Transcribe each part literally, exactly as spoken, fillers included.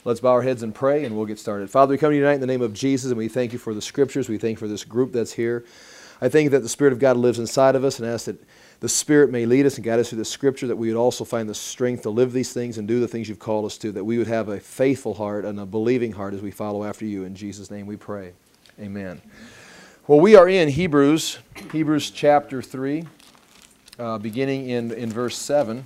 Let's bow our heads and pray, and we'll get started. Father, we come to you tonight in the name of Jesus, and we thank you for the Scriptures. We thank you for this group that's here. I thank you that the Spirit of God lives inside of us, and ask that the Spirit may lead us and guide us through the Scripture, that we would also find the strength to live these things and do the things you've called us to, that we would have a faithful heart and a believing heart as we follow after you. In Jesus' name we pray. Amen. Well, we are in Hebrews, Hebrews chapter three, uh, beginning in, in verse seven.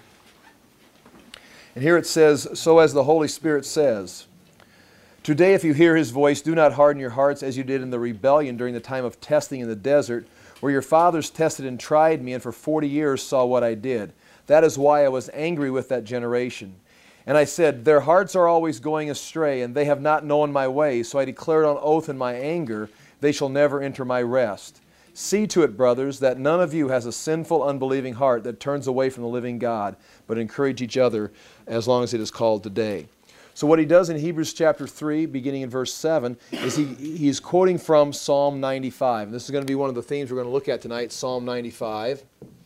And here it says, "So as the Holy Spirit says, today if you hear His voice, do not harden your hearts as you did in the rebellion during the time of testing in the desert, where your fathers tested and tried me, and for forty years saw what I did. That is why I was angry with that generation. And I said, their hearts are always going astray, and they have not known my ways. So I declared on oath in my anger, they shall never enter my rest. See to it, brothers, that none of you has a sinful, unbelieving heart that turns away from the living God, but encourage each other as long as it is called today." So what he does in Hebrews chapter three, beginning in verse seven, is he, he's quoting from Psalm ninety-five. This is going to be one of the themes we're going to look at tonight, Psalm ninety-five.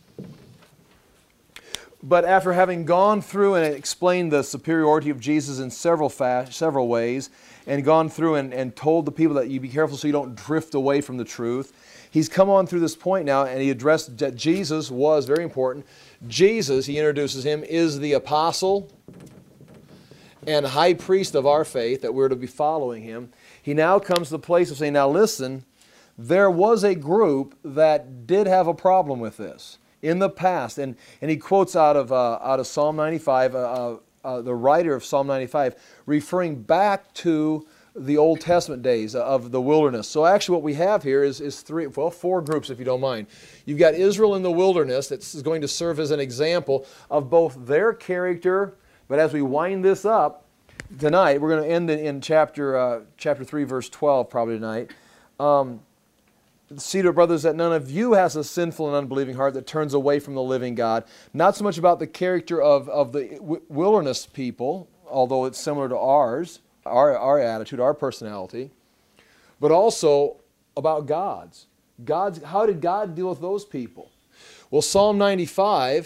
But after having gone through and explained the superiority of Jesus in several fa- several ways, and gone through and, and told the people that you be careful so you don't drift away from the truth, he's come on through this point now, and he addressed that Jesus was, very important, Jesus, he introduces him, is the apostle and high priest of our faith, that we're to be following him. He now comes to the place of saying, now listen, there was a group that did have a problem with this in the past. And, and he quotes out of, uh, out of Psalm ninety-five, uh, uh, the writer of Psalm ninety-five, referring back to the Old Testament days of the wilderness. So actually what we have here is, is three, well, four groups if you don't mind. You've got Israel in the wilderness that's going to serve as an example of both their character, but as we wind this up tonight, we're going to end in, in chapter uh, chapter three, verse twelve probably tonight. Um, See to it, brothers, that none of you has a sinful and unbelieving heart that turns away from the living God. Not so much about the character of, of the wilderness people, although it's similar to ours, our, our attitude, our personality, but also about God's. God's. How did God deal with those people? Well, Psalm ninety-five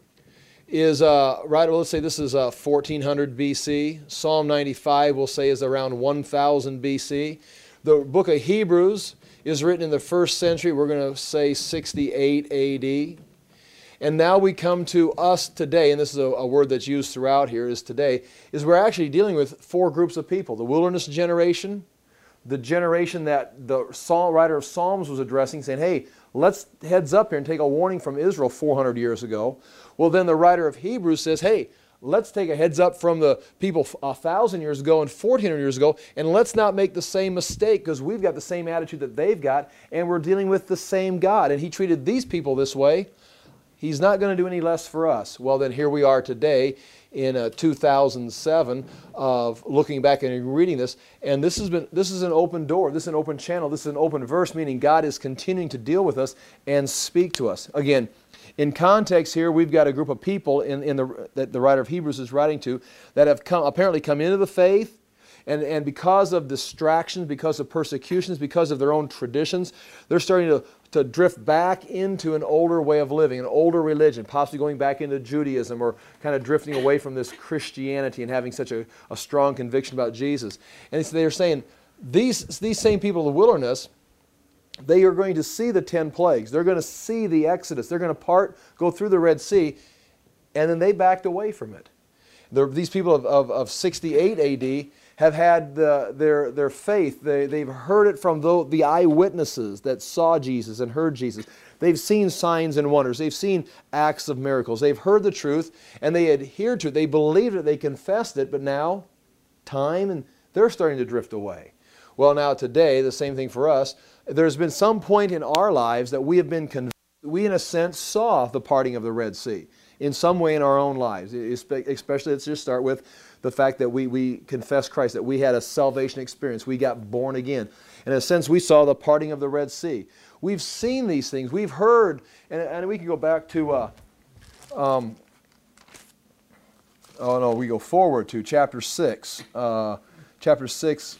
is, uh, right, well, let's say this is uh, fourteen hundred B C. Psalm ninety-five, we'll say, is around one thousand B C. The book of Hebrews is written in the first century, we're going to say sixty-eight A D. And now we come to us today, and this is a, a word that's used throughout here, is today, is we're actually dealing with four groups of people. The wilderness generation, the generation that the Psalm, writer of Psalms was addressing, saying, hey, let's heads up here and take a warning from Israel four hundred years ago. Well, then the writer of Hebrews says, hey, let's take a heads up from the people a thousand years ago and fourteen hundred years ago, and let's not make the same mistake, because we've got the same attitude that they've got, and we're dealing with the same God. And he treated these people this way. He's not going to do any less for us. Well, then here we are today in uh, two thousand seven of looking back and reading this, and this has been this is an open door, this is an open channel, this is an open verse, meaning God is continuing to deal with us and speak to us. Again, in context here, we've got a group of people in, in the, that the writer of Hebrews is writing to that have come, apparently come into the faith, and, and because of distractions, because of persecutions, because of their own traditions, they're starting to, to drift back into an older way of living, an older religion, possibly going back into Judaism or kind of drifting away from this Christianity and having such a, a strong conviction about Jesus. And so they're saying, these, these same people in the wilderness, they are going to see the ten plagues. They're going to see the Exodus. They're going to part, go through the Red Sea, and then they backed away from it. The, these people of, of, of sixty-eight A D have had the, their, their faith. They, they've heard it from the, the eyewitnesses that saw Jesus and heard Jesus. They've seen signs and wonders. They've seen acts of miracles. They've heard the truth, and they adhered to it. They believed it. They confessed it, but now, time, and they're starting to drift away. Well, now today, the same thing for us. There's been some point in our lives that we have been convinced, we in a sense saw the parting of the Red Sea in some way in our own lives. Especially, let's just start with the fact that we, we confessed Christ, that we had a salvation experience. We got born again. In a sense, we saw the parting of the Red Sea. We've seen these things. We've heard, and, and we can go back to, uh, um, oh no, we go forward to chapter six. Uh, chapter six,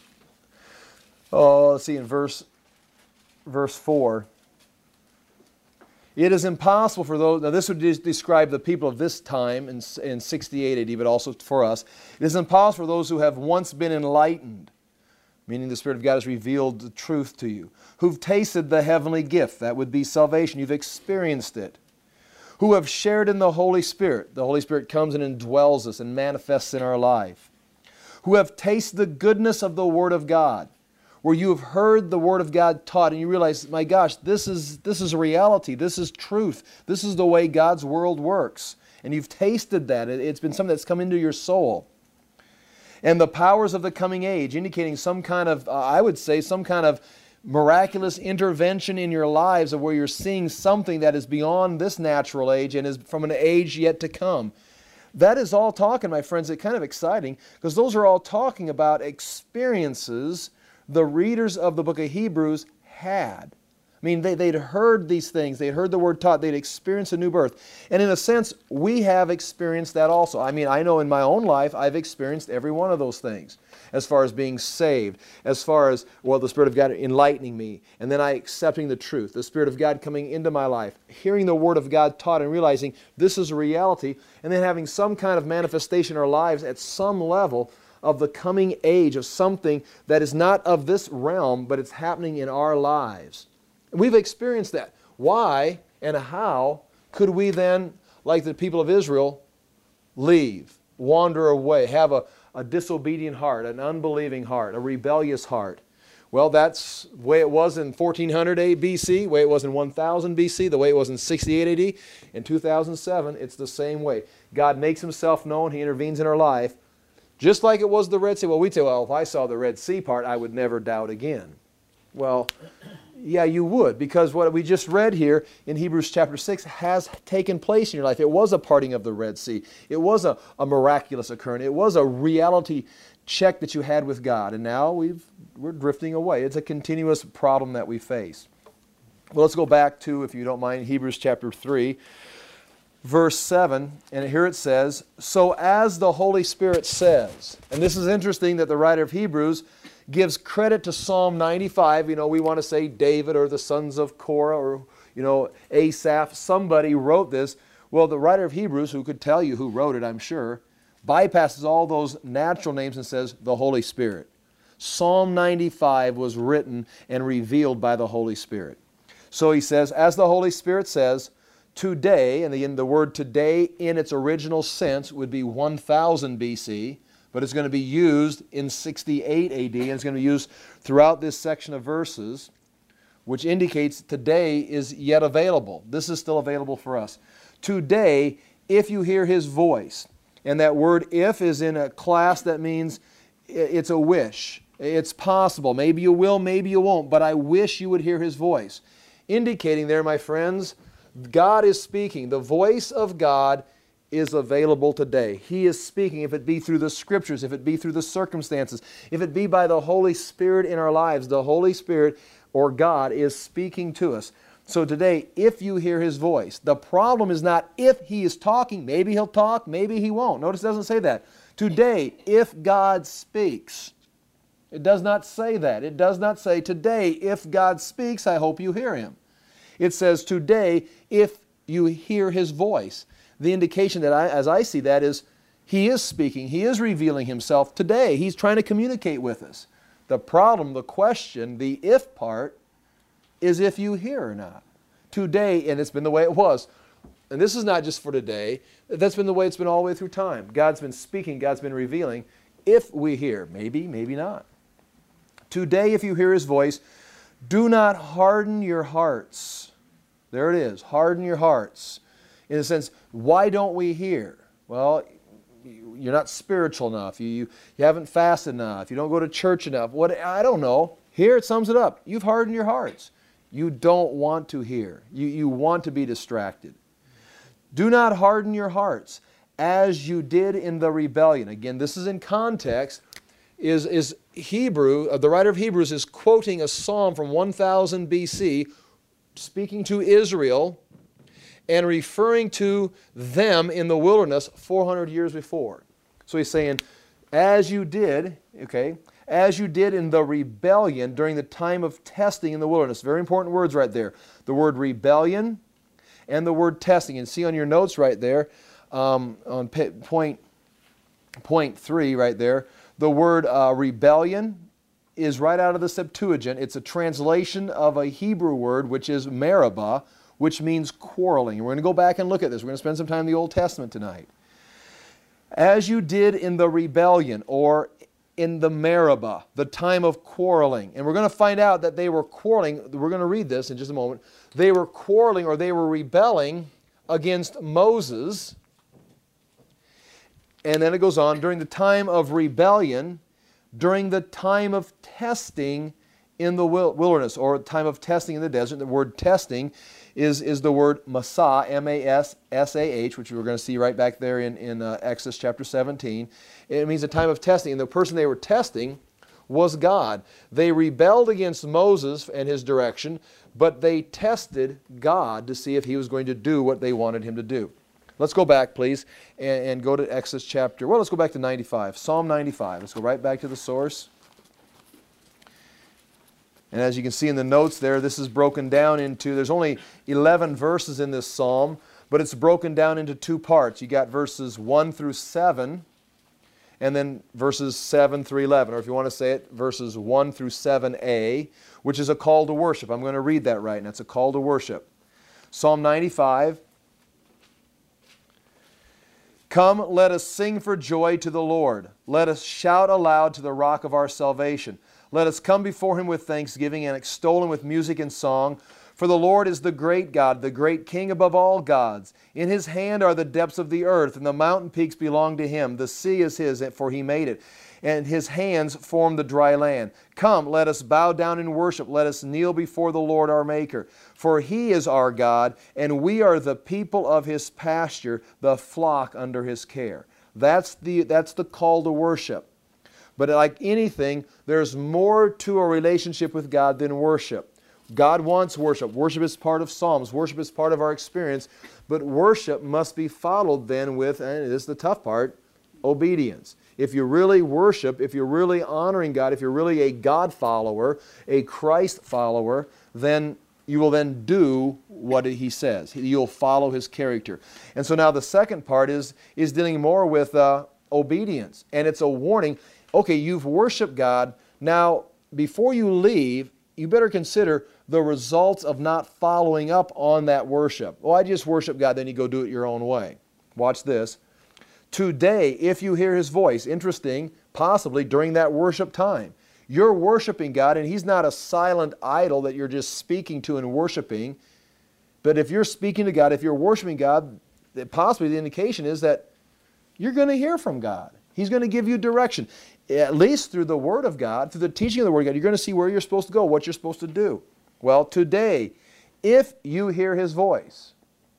oh, let's see, in verse, verse four. It is impossible for those, now this would de- describe the people of this time in, in sixty-eight A D, but also for us. It is impossible for those who have once been enlightened, meaning the Spirit of God has revealed the truth to you, who've tasted the heavenly gift, that would be salvation, you've experienced it, who have shared in the Holy Spirit. The Holy Spirit comes and indwells us and manifests in our life. Who have tasted the goodness of the Word of God, where you have heard the Word of God taught and you realize, my gosh, this is, this is a reality, this is truth, this is the way God's world works. And you've tasted that. It, it's been something that's come into your soul. And the powers of the coming age, indicating some kind of, uh, I would say, some kind of miraculous intervention in your lives of where you're seeing something that is beyond this natural age and is from an age yet to come. That is all talking, my friends, it's kind of exciting because those are all talking about experiences the readers of the book of Hebrews had. I mean, they, they'd heard these things, they'd heard the Word taught, they'd experienced a new birth. And in a sense, we have experienced that also. I mean, I know in my own life, I've experienced every one of those things. As far as being saved, as far as, well, the Spirit of God enlightening me, and then I accepting the truth, the Spirit of God coming into my life, hearing the Word of God taught and realizing this is a reality, and then having some kind of manifestation in our lives at some level of the coming age of something that is not of this realm, but it's happening in our lives. We've experienced that. Why and how could we then, like the people of Israel, leave, wander away, have a, a disobedient heart, an unbelieving heart, a rebellious heart? Well, that's the way it was in fourteen hundred B C, the way it was in one thousand B C, the way it was in sixty-eight A D. In two thousand seven, it's the same way. God makes Himself known. He intervenes in our life. Just like it was the Red Sea. Well, we'd say, well, if I saw the Red Sea part, I would never doubt again. Well, yeah, you would, because what we just read here in Hebrews chapter six has taken place in your life. It was a parting of the Red Sea. It was a, a miraculous occurrence. It was a reality check that you had with God, and now we've, we're drifting away. It's a continuous problem that we face. Well, let's go back to, if you don't mind, Hebrews chapter three, verse seven, and here it says, "So as the Holy Spirit says," and this is interesting that the writer of Hebrews gives credit to Psalm ninety-five. You know, we want to say David or the sons of Korah or, you know, Asaph. Somebody wrote this. Well, the writer of Hebrews, who could tell you who wrote it, I'm sure, bypasses all those natural names and says the Holy Spirit. Psalm ninety-five was written and revealed by the Holy Spirit. So he says, as the Holy Spirit says, today, and the, the word today in its original sense would be one thousand B C, but it's going to be used in sixty-eight A D, and it's going to be used throughout this section of verses, which indicates today is yet available. This is still available for us. Today, if you hear His voice, and that word if is in a class that means it's a wish. It's possible. Maybe you will, maybe you won't, but I wish you would hear His voice. Indicating there, my friends, God is speaking. The voice of God is available today. He is speaking, if it be through the Scriptures, if it be through the circumstances, if it be by the Holy Spirit in our lives. The Holy Spirit, or God, is speaking to us. So today, if you hear His voice, the problem is not if He is talking. Maybe He'll talk, maybe He won't. Notice it doesn't say that. Today, if God speaks. It does not say that. It does not say, today, if God speaks, I hope you hear Him. It says, today, if you hear His voice. The indication that I, as I see that, is He is speaking. He is revealing Himself today. He's trying to communicate with us. The problem, the question, the if part, is if you hear or not. Today, and it's been the way it was. And this is not just for today. That's been the way it's been all the way through time. God's been speaking. God's been revealing. If we hear, maybe, maybe not. Today, if you hear His voice, do not harden your hearts. There it is. Harden your hearts. In a sense, why don't we hear? Well, you're not spiritual enough. You, you, you haven't fasted enough. You don't go to church enough. What I don't know. Here it sums it up. You've hardened your hearts. You don't want to hear. You, you want to be distracted. Do not harden your hearts as you did in the rebellion. Again, this is in context. Is, is Hebrew, uh, the writer of Hebrews is quoting a psalm from one thousand B C, speaking to Israel and referring to them in the wilderness four hundred years before. So he's saying, as you did, okay, as you did in the rebellion during the time of testing in the wilderness. Very important words right there. The word rebellion and the word testing. And see on your notes right there, um, on point, point three right there, the word uh, rebellion is right out of the Septuagint. It's a translation of a Hebrew word, which is meribah, which means quarreling. And we're going to go back and look at this. We're going to spend some time in the Old Testament tonight. As you did in the rebellion, or in the meribah, the time of quarreling. And we're going to find out that they were quarreling. We're going to read this in just a moment. They were quarreling, or they were rebelling against Moses. And then it goes on, during the time of rebellion, during the time of testing in the wilderness, or time of testing in the desert. The word testing is, is the word Massah, M A S S A H, which we're going to see right back there in, in uh, Exodus chapter seventeen. It means a time of testing, and the person they were testing was God. They rebelled against Moses and his direction, but they tested God to see if he was going to do what they wanted him to do. Let's go back, please, and, and go to Exodus chapter, well, let's go back to ninety-five, Psalm ninety-five. Let's go right back to the source. And as you can see in the notes there, this is broken down into, there's only eleven verses in this psalm, but it's broken down into two parts. You got verses one through seven, and then verses seven through eleven, or if you want to say it, verses one through seven a, which is a call to worship. I'm going to read that right, and it's a call to worship. Psalm ninety-five. Come, let us sing for joy to the Lord. Let us shout aloud to the rock of our salvation. Let us come before him with thanksgiving and extol him with music and song. For the Lord is the great God, the great King above all gods. In his hand are the depths of the earth, and the mountain peaks belong to him. The sea is his, for he made it, and his hands formed the dry land. Come, let us bow down in worship. Let us kneel before the Lord our Maker. For he is our God, and we are the people of his pasture, the flock under his care. That's the, that's the call to worship. But like anything, there's more to a relationship with God than worship. God wants worship. Worship is part of Psalms. Worship is part of our experience. But worship must be followed then with, and this is the tough part, obedience. If you really worship, if you're really honoring God, if you're really a God follower, a Christ follower, then you will then do what he says. You'll follow his character. And so now the second part is, is dealing more with uh, obedience. And it's a warning. Okay, you've worshiped God. Now, before you leave, you better consider the results of not following up on that worship. Oh, I just worship God, then you go do it your own way. Watch this. Today, if you hear his voice, interesting, possibly during that worship time, you're worshiping God, and he's not a silent idol that you're just speaking to and worshiping. But if you're speaking to God, if you're worshiping God, possibly the indication is that you're going to hear from God. He's going to give you direction. At least through the Word of God, through the teaching of the Word of God, you're going to see where you're supposed to go, what you're supposed to do. Well, today, if you hear his voice,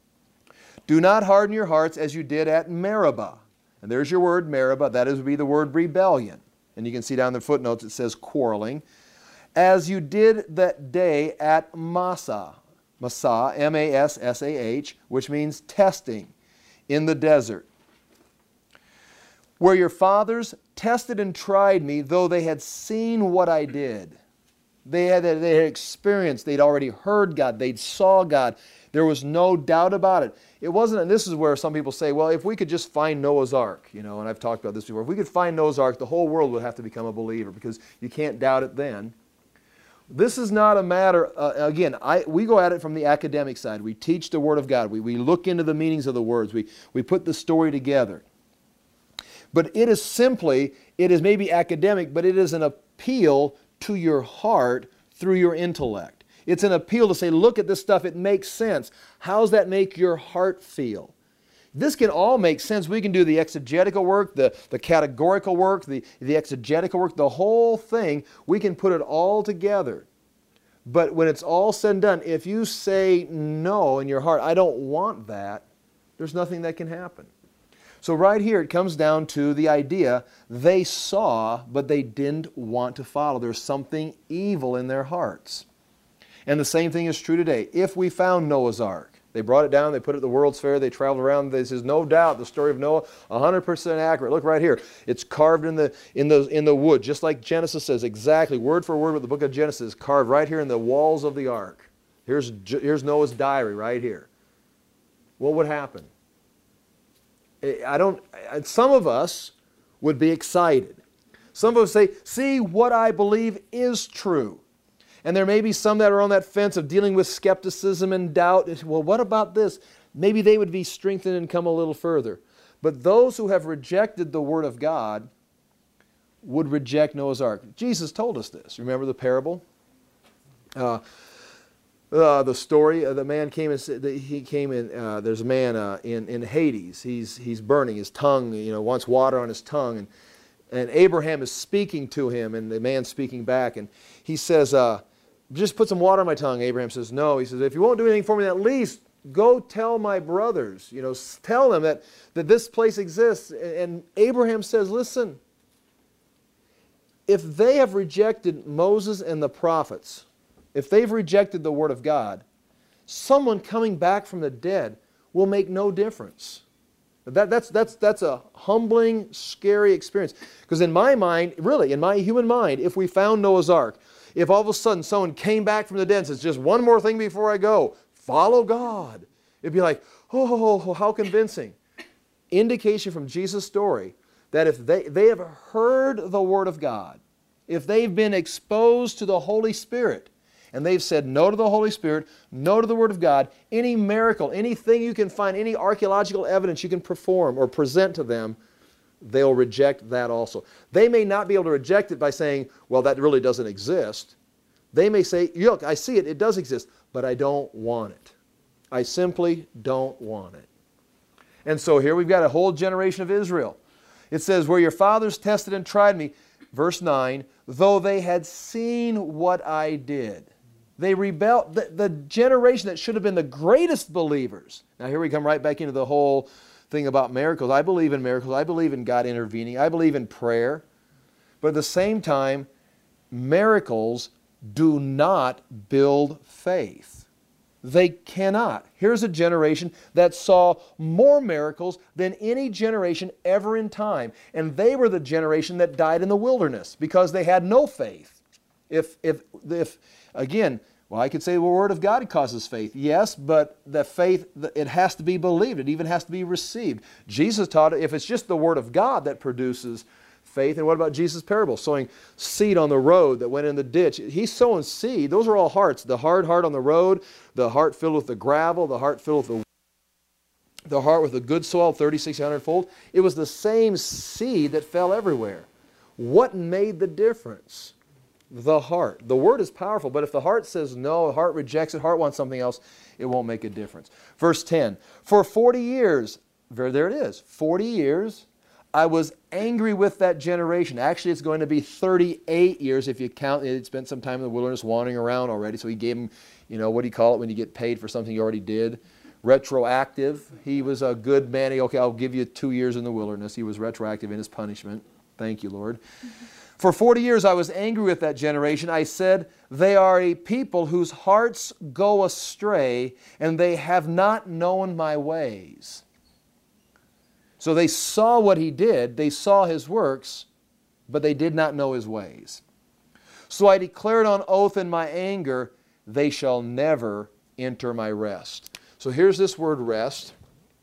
do not harden your hearts as you did at Meribah. And there's your word, Meribah. That is, would be the word rebellion. And you can see down in the footnotes it says quarreling. As you did that day at Massah, Massah, M A S S A H, which means testing in the desert, where your fathers tested and tried me, though they had seen what I did. They had, they had experienced, they'd already heard God, they'd saw God. There was no doubt about it. It wasn't, and this is where some people say, well, if we could just find Noah's Ark, you know, and I've talked about this before, if we could find Noah's Ark, the whole world would have to become a believer because you can't doubt it then. This is not a matter, uh, again, I, we go at it from the academic side. We teach the Word of God. We, we look into the meanings of the words. We, we put the story together. But it is simply, it is maybe academic, but it is an appeal to your heart through your intellect. It's an appeal to say, look at this stuff, it makes sense. How does that make your heart feel? This can all make sense. We can do the exegetical work, the, the categorical work, the, the exegetical work, the whole thing. We can put it all together. But when it's all said and done, if you say no in your heart, I don't want that, there's nothing that can happen. So right here it comes down to the idea they saw, but they didn't want to follow. There's something evil in their hearts. And the same thing is true today. If we found Noah's Ark, they brought it down, they put it at the World's Fair, they traveled around, this is no doubt the story of Noah, one hundred percent accurate. Look right here. It's carved in the, in the, in the wood, just like Genesis says, exactly, word for word with the book of Genesis, carved right here in the walls of the ark. Here's, here's Noah's diary right here. what would happen? I don't, some of us would be excited. Some of us say, see, what I believe is true. And there may be some that are on that fence of dealing with skepticism and doubt. Well, what about this? Maybe they would be strengthened and come a little further. But those who have rejected the Word of God would reject Noah's Ark. Jesus told us this. Remember the parable? Uh, uh, the story, uh, the man came and said, he came in, uh, there's a man uh, in, in Hades. He's, he's burning. His tongue, you know, wants water on his tongue. And, and Abraham is speaking to him, and the man's speaking back. And he says, uh, just put some water on my tongue. Abraham says, no. He says, if you won't do anything for me, at least go tell my brothers. You know, tell them that, that this place exists. And Abraham says, listen, if they have rejected Moses and the prophets, if they've rejected the Word of God, someone coming back from the dead will make no difference. That, that's, that's, that's a humbling, scary experience. Because in my mind, really, in my human mind, if we found Noah's Ark, if all of a sudden someone came back from the dead and says, just one more thing before I go, follow God, it'd be like, oh, how convincing. Indication from Jesus' story that if they, they have heard the Word of God, if they've been exposed to the Holy Spirit, and they've said no to the Holy Spirit, no to the Word of God, any miracle, anything you can find, any archaeological evidence you can perform or present to them, they'll reject that also. They may not be able to reject it by saying, well, that really doesn't exist. They may say, look, I see it, it does exist, but I don't want it. I simply don't want it. And so here we've got a whole generation of Israel. It says, where your fathers tested and tried me, verse nine, though they had seen what I did. They rebelled. The, the generation that should have been the greatest believers. Now here we come right back into the whole thing about miracles. I believe in miracles. I believe in God intervening. I believe in prayer. But at the same time, miracles do not build faith. They cannot. Here's a generation that saw more miracles than any generation ever in time. And they were the generation that died in the wilderness because they had no faith. If, if, if again, well, I could say the Word of God causes faith. Yes, but the faith, it has to be believed. It even has to be received. Jesus taught if it's just the Word of God that produces faith. And what about Jesus' parable? Sowing seed on the road that went in the ditch. He's sowing seed. Those are all hearts. The hard heart on the road, the heart filled with the gravel, the heart filled with the, the heart with the good soil, thirty, sixty, one hundred fold. It was the same seed that fell everywhere. What made the difference? The heart. The Word is powerful, but if the heart says no, the heart rejects it, heart wants something else, it won't make a difference. Verse ten, for forty years, there, there it is, forty years, I was angry with that generation. Actually, it's going to be thirty-eight years if you count. It spent some time in the wilderness wandering around already. So he gave him, you know, what do you call it when you get paid for something you already did? Retroactive. He was a good man. Okay, I'll give you two years in the wilderness. He was retroactive in his punishment. Thank you, Lord. Mm-hmm. For forty years I was angry with that generation. I said, they are a people whose hearts go astray, and they have not known my ways. So they saw what he did, they saw his works, but they did not know his ways. So I declared on oath in my anger, they shall never enter my rest. So here's this word rest.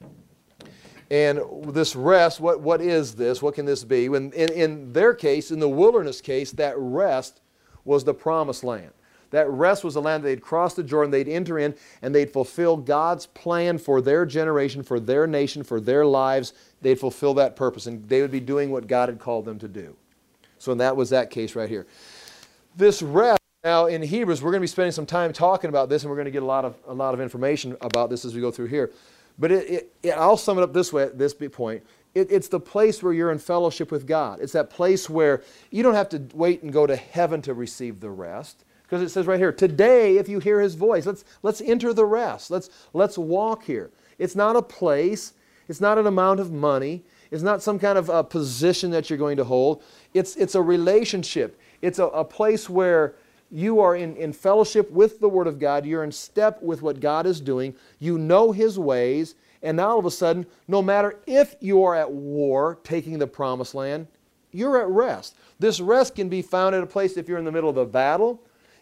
And this rest, what, what is this? What can this be? When, in, in their case, in the wilderness case, that rest was the promised land. That rest was the land they'd cross the Jordan, they'd enter in, and they'd fulfill God's plan for their generation, for their nation, for their lives. They'd fulfill that purpose, and they would be doing what God had called them to do. So that was that case right here. This rest, now in Hebrews, we're going to be spending some time talking about this, and we're going to get a lot of, a lot of information about this as we go through here. But it, it, it, I'll sum it up this way at this point. It, it's the place where you're in fellowship with God. It's that place where you don't have to wait and go to heaven to receive the rest. Because it says right here, today if you hear His voice, let's, let's enter the rest. Let's, let's walk here. It's not a place. It's not an amount of money. It's not some kind of a position that you're going to hold. It's, it's a relationship. It's a, a place where you are in, in fellowship with the Word of God. You're in step with what God is doing. You know His ways. And now all of a sudden, no matter if you are at war taking the promised land, you're at rest. This rest can be found at a place if you're in the middle of a battle.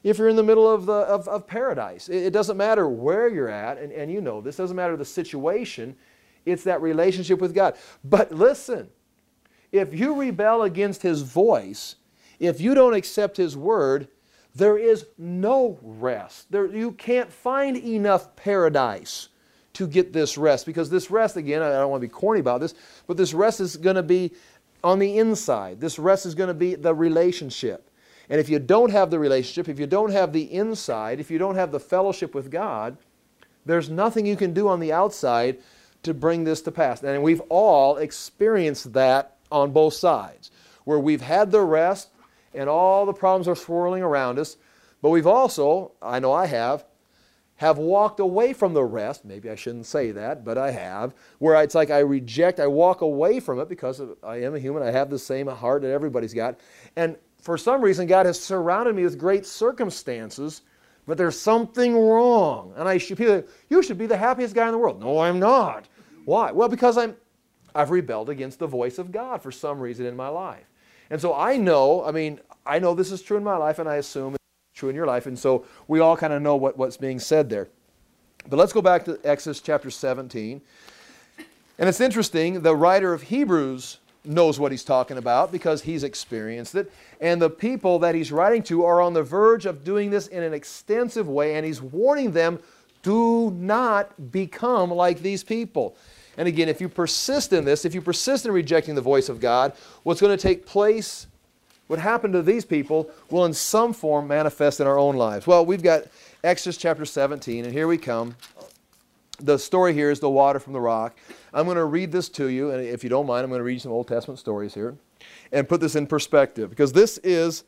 if you're in the middle of, the, of, of paradise. It, it doesn't matter where you're at, and, and you know this, doesn't matter the situation, it's that relationship with God. But listen, if you rebel against His voice, if you don't accept His word, there is no rest. There, you can't find enough paradise to get this rest, because this rest, again, I don't want to be corny about this, but this rest is going to be on the inside. This rest is going to be the relationship. And if you don't have the relationship, if you don't have the inside, if you don't have the fellowship with God, there's nothing you can do on the outside to bring this to pass. And we've all experienced that on both sides, where we've had the rest and all the problems are swirling around us, but we've also, I know I have, have walked away from the rest. Maybe I shouldn't say that, but I have, where it's like I reject, I walk away from it because I am a human, I have the same heart that everybody's got. And for some reason, God has surrounded me with great circumstances, but there's something wrong. And I should be, you should be the happiest guy in the world. No, I'm not. Why? Well, because I'm, I've rebelled against the voice of God for some reason in my life. And so I know, I mean, I know this is true in my life, and I assume it's true in your life. And so we all kind of know what, what's being said there. But let's go back to Exodus chapter seventeen. And it's interesting, the writer of Hebrews knows what he's talking about because he's experienced it. And the people that he's writing to are on the verge of doing this in an extensive way, and he's warning them, do not become like these people. And again, if you persist in this, if you persist in rejecting the voice of God, what's going to take place, what happened to these people, will in some form manifest in our own lives. Well, we've got Exodus chapter seventeen, and here we come. The story here is the water from the rock. I'm going to read this to you, and if you don't mind, I'm going to read you some Old Testament stories here and put this in perspective, because this is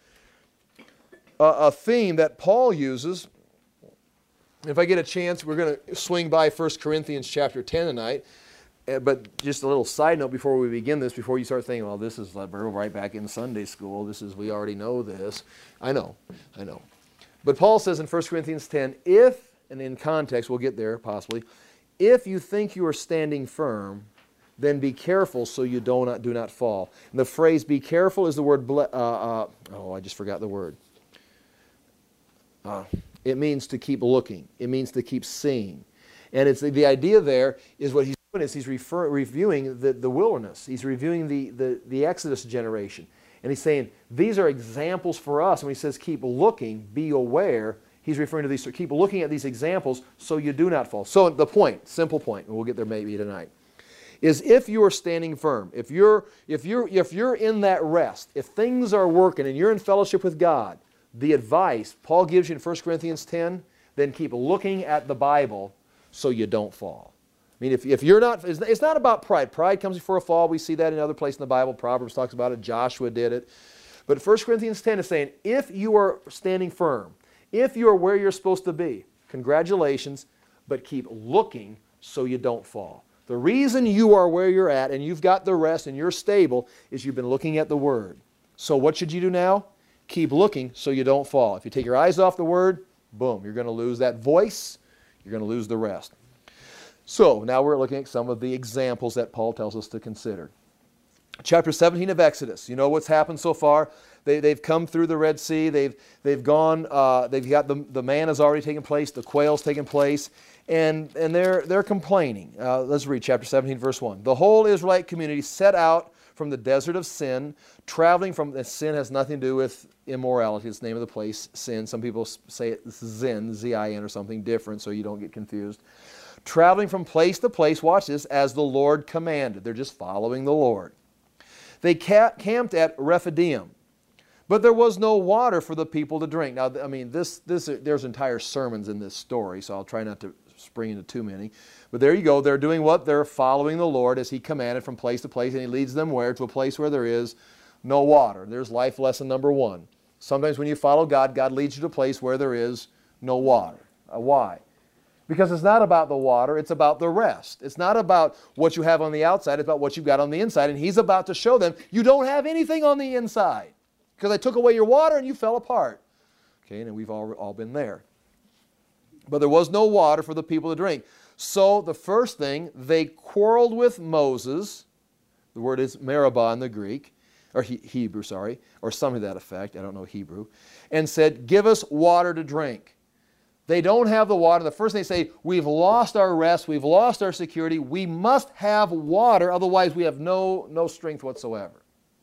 a, a theme that Paul uses. If I get a chance, we're going to swing by First Corinthians chapter ten tonight. But just a little side note before we begin this, before you start thinking, well, this is like, we're right back in Sunday school. This is, we already know this. I know, I know. But Paul says in First Corinthians ten, if, and in context, we'll get there possibly, if you think you are standing firm, then be careful so you do not, do not fall. And the phrase be careful is the word, ble- uh, uh, oh, I just forgot the word. Uh, it means to keep looking. It means to keep seeing. And it's the, the idea there is what he's doing is he's refer, reviewing the, the wilderness. He's reviewing the, the, the Exodus generation. And he's saying, these are examples for us. And when he says keep looking, be aware, he's referring to these, so keep looking at these examples so you do not fall. So the point, simple point, and we'll get there maybe tonight, is if you are standing firm, if you're, if you're, if you're in that rest, if things are working and you're in fellowship with God, the advice Paul gives you in First Corinthians ten, then keep looking at the Bible so you don't fall. I mean, if, if you're not, it's not about pride. Pride comes before a fall. We see that in other places in the Bible. Proverbs talks about it. Joshua did it. But First Corinthians ten is saying, if you are standing firm, if you are where you're supposed to be, congratulations, but keep looking so you don't fall. The reason you are where you're at and you've got the rest and you're stable is you've been looking at the Word. So what should you do now? Keep looking so you don't fall. If you take your eyes off the Word, boom, you're going to lose that voice. You're going to lose the rest. So now we're looking at some of the examples that Paul tells us to consider. Chapter seventeen of Exodus. You know what's happened so far? They, they've come through the Red Sea. They've, they've gone, uh, they've got the, the manna's already taken place. The quail's taken place. And, and they're, they're complaining. Uh, let's read chapter seventeen, verse one. The whole Israelite community set out from the desert of Sin, traveling from, and sin has nothing to do with immorality. It's the name of the place, Sin. Some people say it's Zin, Z I N, or something different, so you don't get confused. Traveling from place to place, watch this, as the Lord commanded. They're just following the Lord. They camped at Rephidim, but there was no water for the people to drink. Now, I mean, this, this, there's entire sermons in this story, so I'll try not to spring into too many. But there you go. They're doing what? They're following the Lord as He commanded from place to place, and He leads them where? To a place where there is no water. There's life lesson number one. Sometimes when you follow God, God leads you to a place where there is no water. Uh, why? Because it's not about the water, it's about the rest. It's not about what you have on the outside, it's about what you've got on the inside. And He's about to show them, you don't have anything on the inside. Because I took away your water and you fell apart. Okay, and we've all, all been there. But there was no water for the people to drink. So the first thing, they quarreled with Moses. The word is Meribah in the Greek. or he, Hebrew, sorry, or something to that effect, I don't know Hebrew, and said, give us water to drink. They don't have the water. The first thing they say, we've lost our rest, we've lost our security, we must have water, otherwise we have no, no strength whatsoever.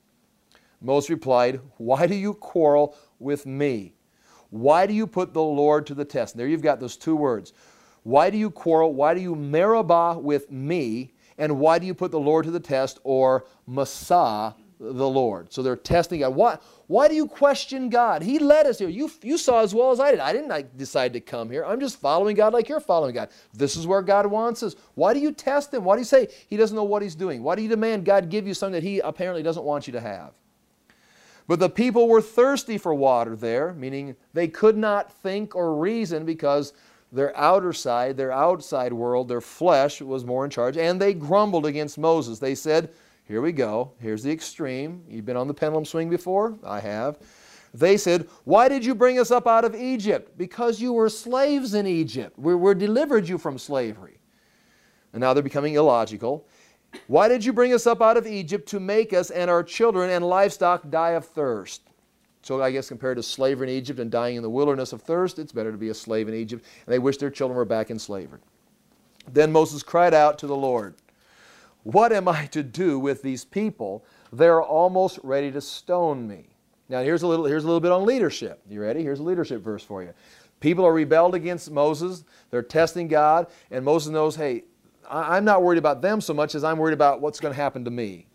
Moses replied, why do you quarrel with me? Why do you put the Lord to the test? And there you've got those two words. Why do you quarrel? Why do you meribah with me? And why do you put the Lord to the test, or Massah, the Lord? So they're testing God. Why, why do you question God? He led us here. You, you saw as well as I did. I didn't like, decide to come here. I'm just following God like you're following God. This is where God wants us. Why do you test Him? Why do you say He doesn't know what He's doing? Why do you demand God give you something that He apparently doesn't want you to have? But the people were thirsty for water there, meaning they could not think or reason because their outer side, their outside world, their flesh was more in charge, and they grumbled against Moses. They said, here we go, here's the extreme. You've been on the pendulum swing before? I have. They said, why did you bring us up out of Egypt? Because you were slaves in Egypt. We, we delivered you from slavery. And now they're becoming illogical. Why did you bring us up out of Egypt to make us and our children and livestock die of thirst? So I guess compared to slavery in Egypt and dying in the wilderness of thirst, it's better to be a slave in Egypt. And they wish their children were back in slavery. Then Moses cried out to the Lord, what am I to do with these people? They're almost ready to stone me. Now here's a little, here's a little bit on leadership. You ready? Here's a leadership verse for you. People are rebelled against Moses. They're testing God. And Moses knows, hey, I'm not worried about them so much as I'm worried about what's going to happen to me.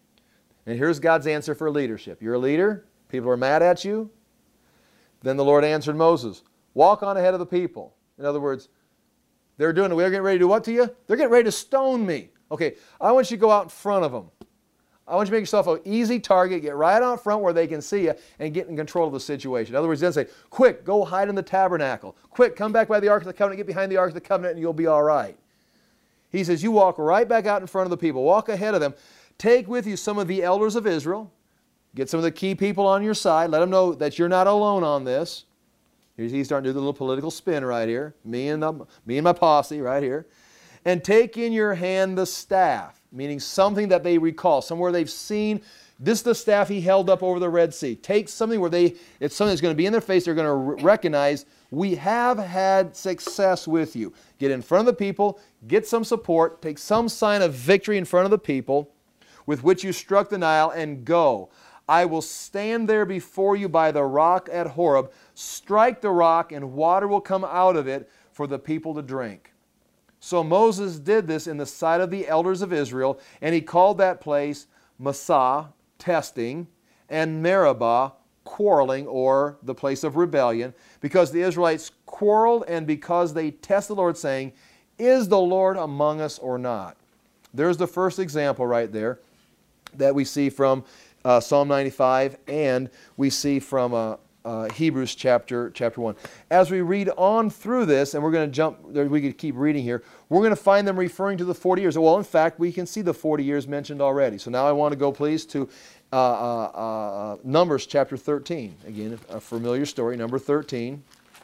And here's God's answer for leadership. You're a leader. People are mad at you. Then the Lord answered Moses, walk on ahead of the people. In other words, they're doing, they're getting ready to do what to you? They're getting ready to stone me. Okay, I want you to go out in front of them. I want you to make yourself an easy target, get right out front where they can see you and get in control of the situation. In other words, then say, quick, go hide in the tabernacle. Quick, come back by the Ark of the Covenant, get behind the Ark of the Covenant, and you'll be all right. He says, you walk right back out in front of the people. Walk ahead of them. Take with you some of the elders of Israel. Get some of the key people on your side. Let them know that you're not alone on this. He's starting to do the little political spin right here. Me and, the, me and my posse right here. And take in your hand the staff, meaning something that they recall, somewhere they've seen. This is the staff he held up over the Red Sea. Take something where they, it's something that's going to be in their face. They're going to recognize, we have had success with you. Get in front of the people, get some support, take some sign of victory in front of the people with which you struck the Nile, and go. I will stand there before you by the rock at Horeb. Strike the rock, and water will come out of it for the people to drink. So Moses did this in the sight of the elders of Israel, and he called that place Massah, testing, and Meribah, quarreling, or the place of rebellion, because the Israelites quarreled and because they tested the Lord, saying, is the Lord among us or not? There's the first example right there that we see from uh, Psalm ninety-five, and we see from uh, uh, Hebrews chapter, chapter one. As we read on through this, and we're going to jump, we could keep reading here, we're going to find them referring to the forty years. Well, in fact, we can see the forty years mentioned already. So now I want to go, please, to uh, uh, uh, Numbers chapter thirteen. Again, a familiar story, number thirteen.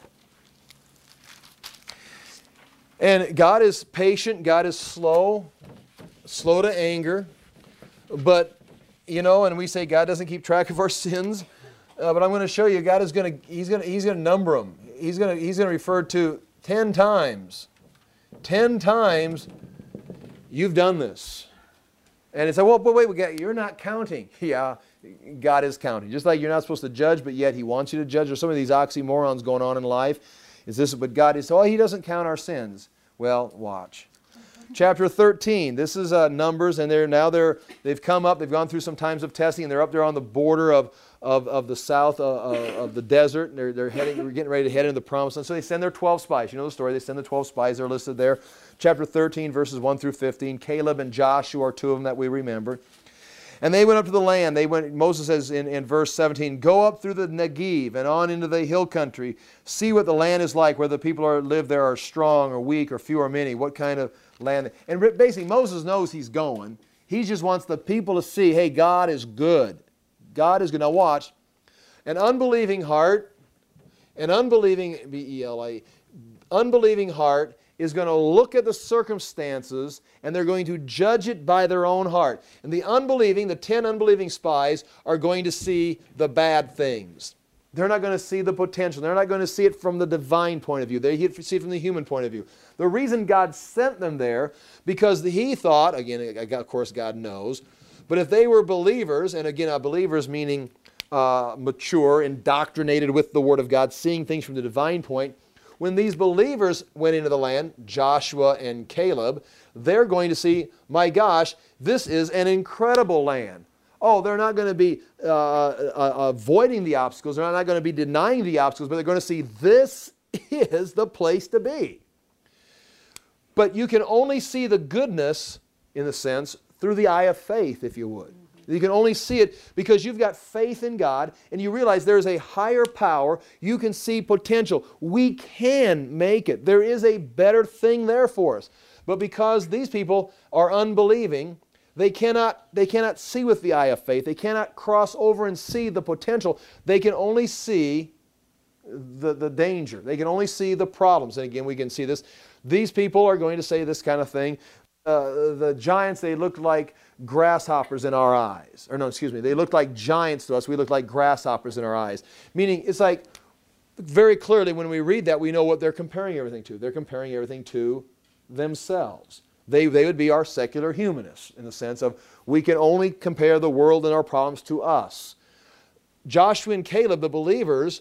And God is patient, God is slow, slow to anger, but, you know, and we say God doesn't keep track of our sins, uh, but I'm going to show you God is going to, He's going to, He's going to number them. He's going to, He's going to refer to ten times, ten times you've done this. And it's like, well, but wait, we got, you're not counting. Yeah, God is counting. Just like you're not supposed to judge, but yet He wants you to judge. There's some of these oxymorons going on in life. Is this, but God is, oh, He doesn't count our sins. Well, watch. Chapter thirteen, this is uh, Numbers, and they're now they're, they've come up, they've gone through some times of testing, and they're up there on the border of, of, of the south uh, uh, of the desert, and they're, they're heading, we're getting ready to head into the promised land. So they send their twelve spies. You know the story, they send the twelve spies, they're listed there. Chapter thirteen, verses one through fifteen, Caleb and Joshua are two of them that we remember. And they went up to the land. They went, Moses says in, in verse seventeen, go up through the Negev and on into the hill country. See what the land is like, whether the people are live there are strong or weak or few or many, what kind of land. And basically Moses knows he's going. He just wants the people to see, hey, God is good. God is good. Now watch. An unbelieving heart, an unbelieving, B E L A, unbelieving heart is going to look at the circumstances and they're going to judge it by their own heart. And the unbelieving, the ten unbelieving spies, are going to see the bad things. They're not going to see the potential. They're not going to see it from the divine point of view. They see it from the human point of view. The reason God sent them there, because He thought, again, of course God knows, but if they were believers, and again, believers meaning uh, mature, indoctrinated with the Word of God, seeing things from the divine point, when these believers went into the land, Joshua and Caleb, they're going to see, my gosh, this is an incredible land. Oh, they're not going to be uh, uh, avoiding the obstacles. They're not going to be denying the obstacles, but they're going to see this is the place to be. But you can only see the goodness, in a sense, through the eye of faith, if you would. You can only see it because you've got faith in God and you realize there's a higher power. You can see potential. We can make it. There is a better thing there for us. But because these people are unbelieving, They cannot, they cannot see with the eye of faith. They cannot cross over and see the potential. They can only see the, the danger. They can only see the problems. And again, we can see this. These people are going to say this kind of thing. Uh, the giants, they looked like grasshoppers in our eyes. Or no, excuse me. They looked like giants to us. We looked like grasshoppers in our eyes. Meaning, it's like, very clearly when we read that, we know what they're comparing everything to. They're comparing everything to themselves. They, they would be our secular humanists in the sense of we can only compare the world and our problems to us. Joshua and Caleb, the believers,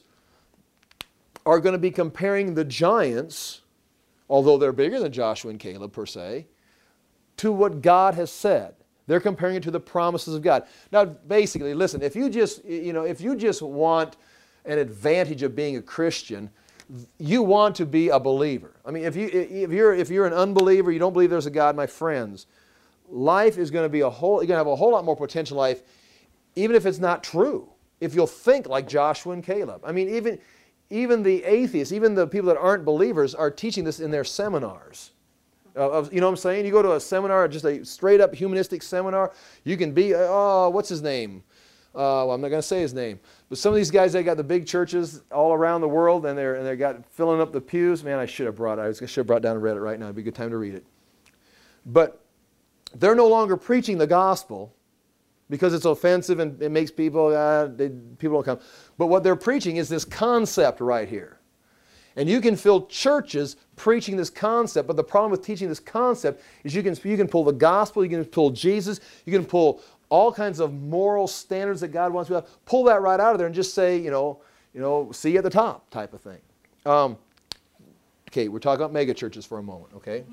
are going to be comparing the giants, although they're bigger than Joshua and Caleb per se, to what God has said. They're comparing it to the promises of God. Now, basically, listen, if you just, you know, if you just want an advantage of being a Christian, you want to be a believer. I mean, if, you, if, you're, if you're an unbeliever, you don't believe there's a God, my friends, life is going to be a whole, you're going to have a whole lot more potential life, even if it's not true. If you'll think like Joshua and Caleb. I mean, even, even the atheists, even the people that aren't believers are teaching this in their seminars. Uh, of, you know what I'm saying? You go to a seminar, just a straight up humanistic seminar, you can be, oh, what's his name? Uh, well, I'm not going to say his name. But some of these guys, they got the big churches all around the world, and they're and they got filling up the pews. Man, I should have brought it. I should have brought down and read it right now. It'd be a good time to read it. But they're no longer preaching the gospel because it's offensive and it makes people, uh, they, people don't come. But what they're preaching is this concept right here. And you can fill churches preaching this concept, but the problem with teaching this concept is you can, you can pull the gospel, you can pull Jesus, you can pull all kinds of moral standards that God wants to have, pull that right out of there and just say, you know, you know, see you at the top type of thing. Um, okay, we're talking about mega churches for a moment, okay?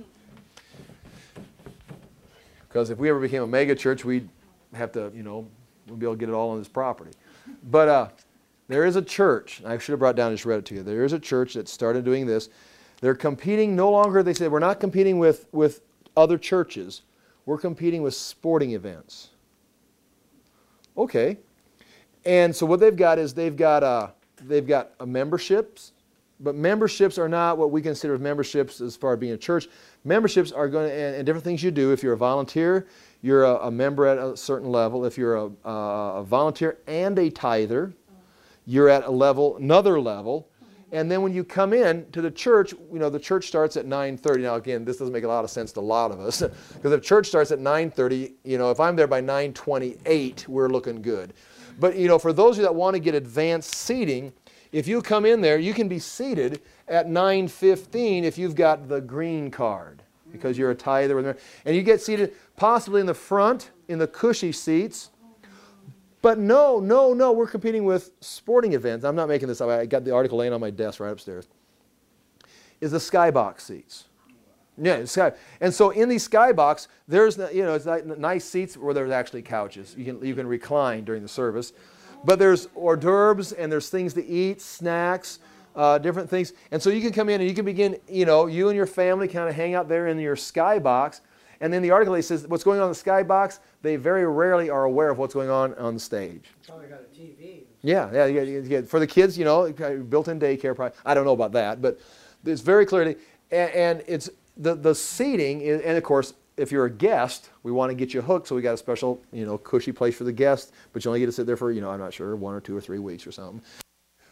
Because if we ever became a mega church, we'd have to, you know, we'd be able to get it all on this property. But uh, there is a church, I should have brought down and just read it to you. There is a church that started doing this. They're competing no longer, they said, we're not competing with, with other churches. We're competing with sporting events. Okay. And so what they've got is they've got, uh, they've got uh, memberships, but memberships are not what we consider memberships as far as being a church. Memberships are going to, and, and different things you do. If you're a volunteer, you're a, a member at a certain level. If you're a, a, a volunteer and a tither, you're at a level, another level. And then when you come in to the church, you know, the church starts at nine thirty. Now, again, this doesn't make a lot of sense to a lot of us. Because if church starts at nine thirty, you know, if I'm there by nine twenty-eight, we're looking good. But, you know, for those of you that want to get advanced seating, if you come in there, you can be seated at nine fifteen if you've got the green card. Because you're a tither. And you get seated possibly in the front, in the cushy seats. But no, no, no, we're competing with sporting events. I'm not making this up. I got the article laying on my desk right upstairs. Is the skybox seats. Yeah, sky. And so in these skybox, there's, you know, it's like nice seats where there's actually couches. You can, you can recline during the service. But there's hors d'oeuvres and there's things to eat, snacks, uh, different things. And so you can come in and you can begin, you know, you and your family kind of hang out there in your skybox. And then the article says what's going on in the skybox, they very rarely are aware of what's going on on the stage. Probably got a T V. Yeah, yeah, you get, you get, for the kids, you know, built-in daycare. Probably, I don't know about that, but it's very clearly, and, and it's the the seating, is, and of course, if you're a guest, we want to get you hooked, so we got a special, you know, cushy place for the guest, but you only get to sit there for, you know, I'm not sure, one or two or three weeks or something.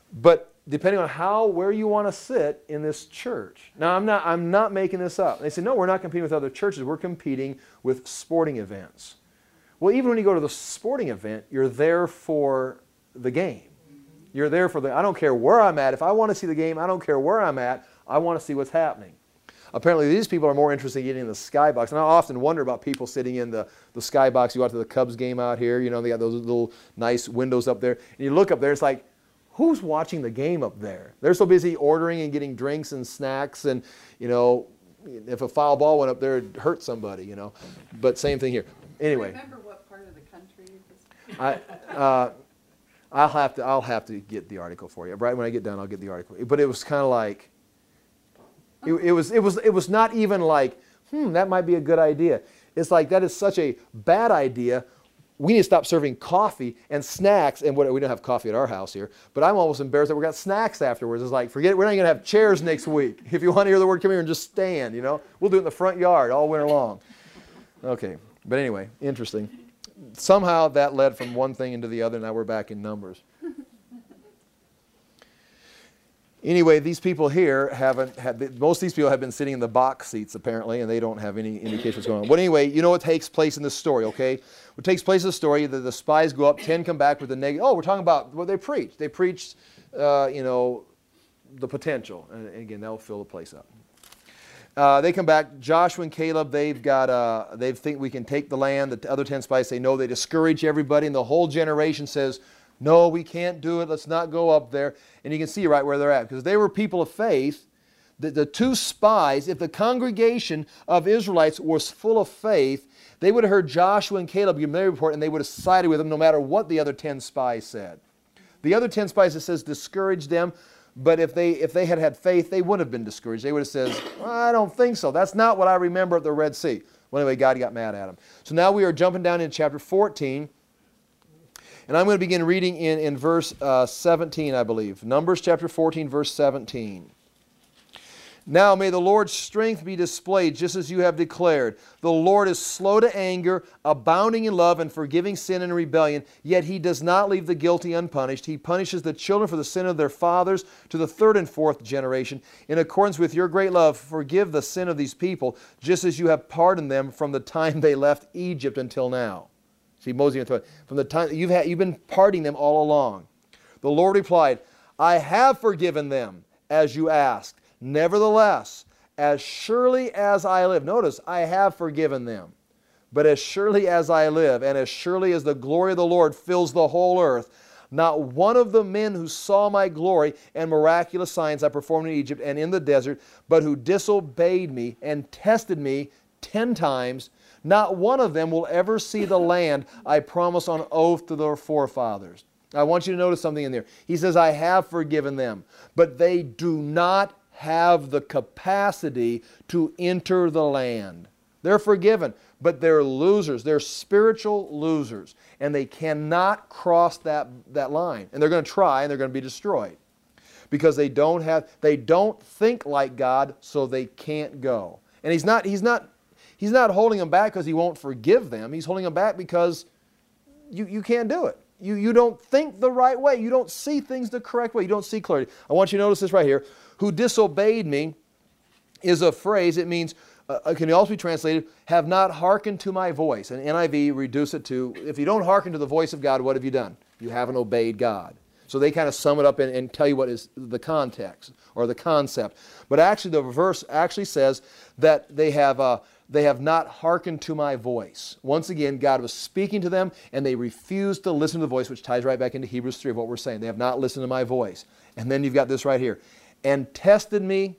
But depending on how, where you want to sit in this church. Now, I'm not, I'm not making this up. They say, no, we're not competing with other churches. We're competing with sporting events. Well, even when you go to the sporting event, you're there for the game. You're there for the, I don't care where I'm at. If I want to see the game, I don't care where I'm at. I want to see what's happening. Apparently, these people are more interested in getting in the skybox. And I often wonder about people sitting in the, the skybox. You go out to the Cubs game out here. You know, they got those little nice windows up there. And you look up there, it's like, who's watching the game up there? They're so busy ordering and getting drinks and snacks. And, you know, if a foul ball went up there, it hurt somebody, you know. But same thing here. Anyway. Remember what part of the country this I, uh, I'll have to I'll have to get the article for you. Right when I get done, I'll get the article. But it was kind of like, it, it was it was it was not even like, hmm, that might be a good idea. It's like, that is such a bad idea. We need to stop serving coffee and snacks. And what, we don't have coffee at our house here, but I'm almost embarrassed that we got snacks afterwards. It's like, forget it. We're not going to have chairs next week. If you want to hear the word, come here and just stand. You know, we'll do it in the front yard all winter long. Okay, but anyway, interesting. Somehow that led from one thing into the other. Now we're back in Numbers. Anyway, these people here haven't had, most of these people have been sitting in the box seats apparently, and they don't have any indication what's going on. But anyway, you know what takes place in this story, okay? What takes place in the story, the, the spies go up, ten come back with the negative. Oh, we're talking about what they preached. They preached, uh, you know, the potential. And again, that will fill the place up. Uh, they come back. Joshua and Caleb, they've got, uh, they think we can take the land. The other ten spies say no. They discourage everybody, and the whole generation says, no, we can't do it. Let's not go up there. And you can see right where they're at, because they were people of faith. The, the two spies, if the congregation of Israelites was full of faith, they would have heard Joshua and Caleb give their report, and they would have sided with them no matter what the other ten spies said. The other ten spies, it says, discouraged them. But if they, if they had had faith, they would have been discouraged. They would have said, well, I don't think so. That's not what I remember at the Red Sea. Well, anyway, God got mad at them. So now we are jumping down in chapter fourteen. And I'm going to begin reading in, in verse uh, seventeen, I believe. Numbers chapter fourteen, verse seventeen. Now may the Lord's strength be displayed just as you have declared. The Lord is slow to anger, abounding in love, and forgiving sin and rebellion. Yet He does not leave the guilty unpunished. He punishes the children for the sin of their fathers to the third and fourth generation. In accordance with your great love, forgive the sin of these people, just as you have pardoned them from the time they left Egypt until now. See, Moses, from the time you've had, you've been pardoning them all along. The Lord replied, I have forgiven them as you asked. Nevertheless, as surely as I live, notice, I have forgiven them. But as surely as I live, and as surely as the glory of the Lord fills the whole earth, not one of the men who saw my glory and miraculous signs I performed in Egypt and in the desert, but who disobeyed me and tested me ten times, not one of them will ever see the land I promised on oath to their forefathers. I want you to notice something in there. He says, I have forgiven them, but they do not have the capacity to enter the land. They're forgiven, but they're losers. They're spiritual losers, and they cannot cross that, that line. And they're going to try, and they're going to be destroyed because they don't have, they don't think like God, so they can't go. And he's not, he's not, he's not holding them back because he won't forgive them. He's holding them back because you, you can't do it. You, you don't think the right way. You don't see things the correct way. You don't see clarity. I want you to notice this right here. Who disobeyed me is a phrase. It means, uh, can also be translated, have not hearkened to my voice. And N I V reduce it to, if you don't hearken to the voice of God, what have you done? You haven't obeyed God. So they kind of sum it up and, and tell you what is the context or the concept. But actually the verse actually says that they have, uh, they have not hearkened to my voice. Once again, God was speaking to them and they refused to listen to the voice, which ties right back into Hebrews three of what we're saying. They have not listened to my voice. And then you've got this right here. And tested me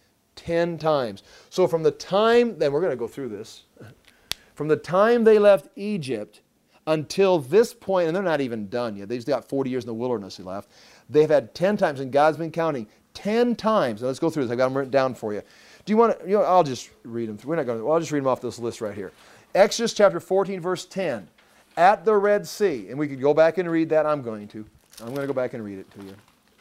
ten times. So from the time, then we're going to go through this. From the time they left Egypt until this point, and they're not even done yet. They've got forty years in the wilderness they left. They've had ten times, and God's been counting ten times. Now let's go through this. I've got them written down for you. Do you want to, you know, I'll just read them. We're not going to, well, I'll just read them off this list right here. Exodus chapter fourteen, verse ten. At the Red Sea. And we could go back and read that. I'm going to. I'm going to go back and read it to you,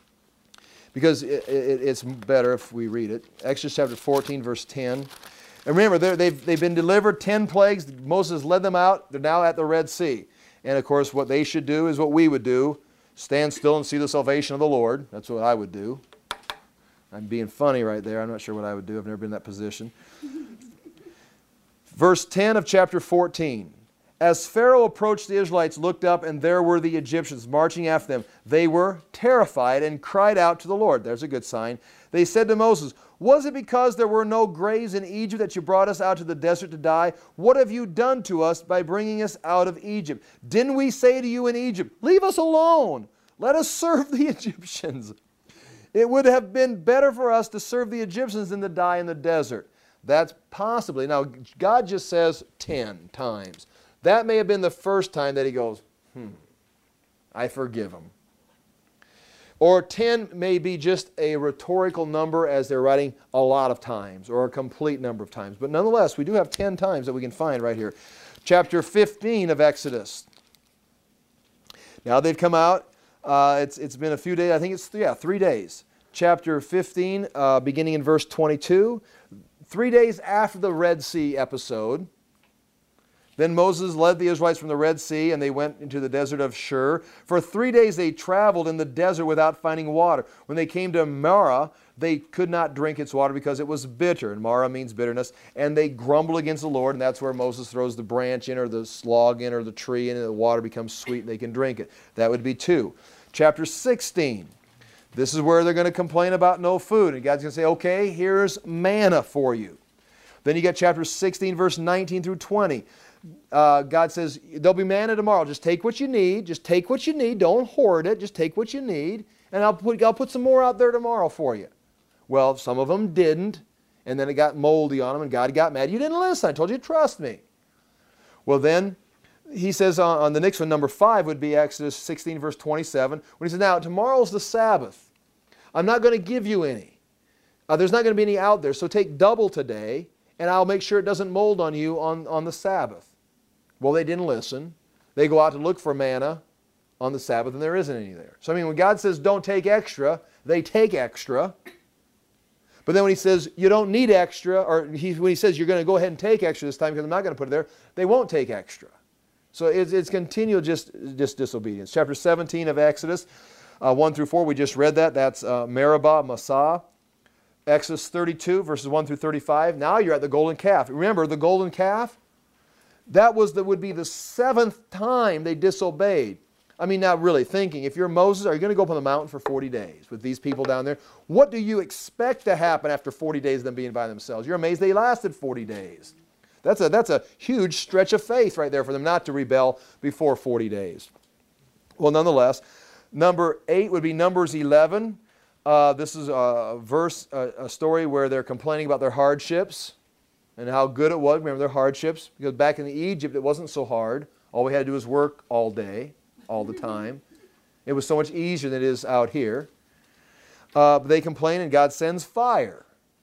because it, it, it's better if we read it. Exodus chapter fourteen, verse ten. And remember, they've, they've been delivered ten plagues. Moses led them out. They're now at the Red Sea. And of course, what they should do is what we would do. Stand still and see the salvation of the Lord. That's what I would do. I'm being funny right there. I'm not sure what I would do. I've never been in that position. Verse ten of chapter fourteen. As Pharaoh approached, the Israelites looked up, and there were the Egyptians marching after them. They were terrified and cried out to the Lord. There's a good sign. They said to Moses, was it because there were no graves in Egypt that you brought us out to the desert to die? What have you done to us by bringing us out of Egypt? Didn't we say to you in Egypt, leave us alone, let us serve the Egyptians? It would have been better for us to serve the Egyptians than to die in the desert. That's possibly. Now, God just says ten times. That may have been the first time that he goes, hmm, I forgive him. Or ten may be just a rhetorical number as they're writing a lot of times, or a complete number of times. But nonetheless, we do have ten times that we can find right here. Chapter fifteen of Exodus. Now they've come out. Uh, it's, it's been a few days. I think it's, yeah, three days. Chapter fifteen, uh, beginning in verse twenty-two. Three days after the Red Sea episode. Then Moses led the Israelites from the Red Sea, and they went into the desert of Shur. For three days they traveled in the desert without finding water. When they came to Marah, they could not drink its water because it was bitter. And Marah means bitterness. And they grumbled against the Lord, and that's where Moses throws the branch in, or the slog in, or the tree in, and the water becomes sweet, and they can drink it. That would be two. Chapter sixteen. This is where they're going to complain about no food. And God's going to say, okay, here's manna for you. Then you get chapter sixteen, verse nineteen through twenty. Uh, God says, there'll be manna tomorrow. Just take what you need. Just take what you need. Don't hoard it. Just take what you need. And I'll put, I'll put some more out there tomorrow for you. Well, some of them didn't. And then it got moldy on them, and God got mad. You didn't listen. I told you to trust me. Well, then he says on, on the next one, number five would be Exodus sixteen, verse twenty-seven, when he says, now, tomorrow's the Sabbath. I'm not going to give you any. Uh, there's not going to be any out there, so take double today, and I'll make sure it doesn't mold on you on, on the Sabbath. Well, they didn't listen. They go out to look for manna on the Sabbath, and there isn't any there. So, I mean, when God says don't take extra, they take extra. But then when he says you don't need extra, or he, when he says you're going to go ahead and take extra this time because I'm not going to put it there, they won't take extra. So it's, it's continual just, just disobedience. Chapter seventeen of Exodus, uh, one through four, we just read that. That's uh, Meribah, Massah. Exodus thirty-two, verses one through thirty-five. Now you're at the golden calf. Remember, the golden calf? That was that would be the seventh time they disobeyed. I mean, now really thinking, if you're Moses, are you going to go up on the mountain for forty days with these people down there? What do you expect to happen after forty days of them being by themselves? You're amazed they lasted forty days. That's a, that's a huge stretch of faith right there for them not to rebel before forty days. Well, nonetheless, number eight would be Numbers eleven. Uh, this is a verse, a, a story where they're complaining about their hardships and how good it was. Remember their hardships? Because back in Egypt, it wasn't so hard. All we had to do was work all day, all the time. It was so much easier than it is out here. Uh, but they complain, and God sends fire.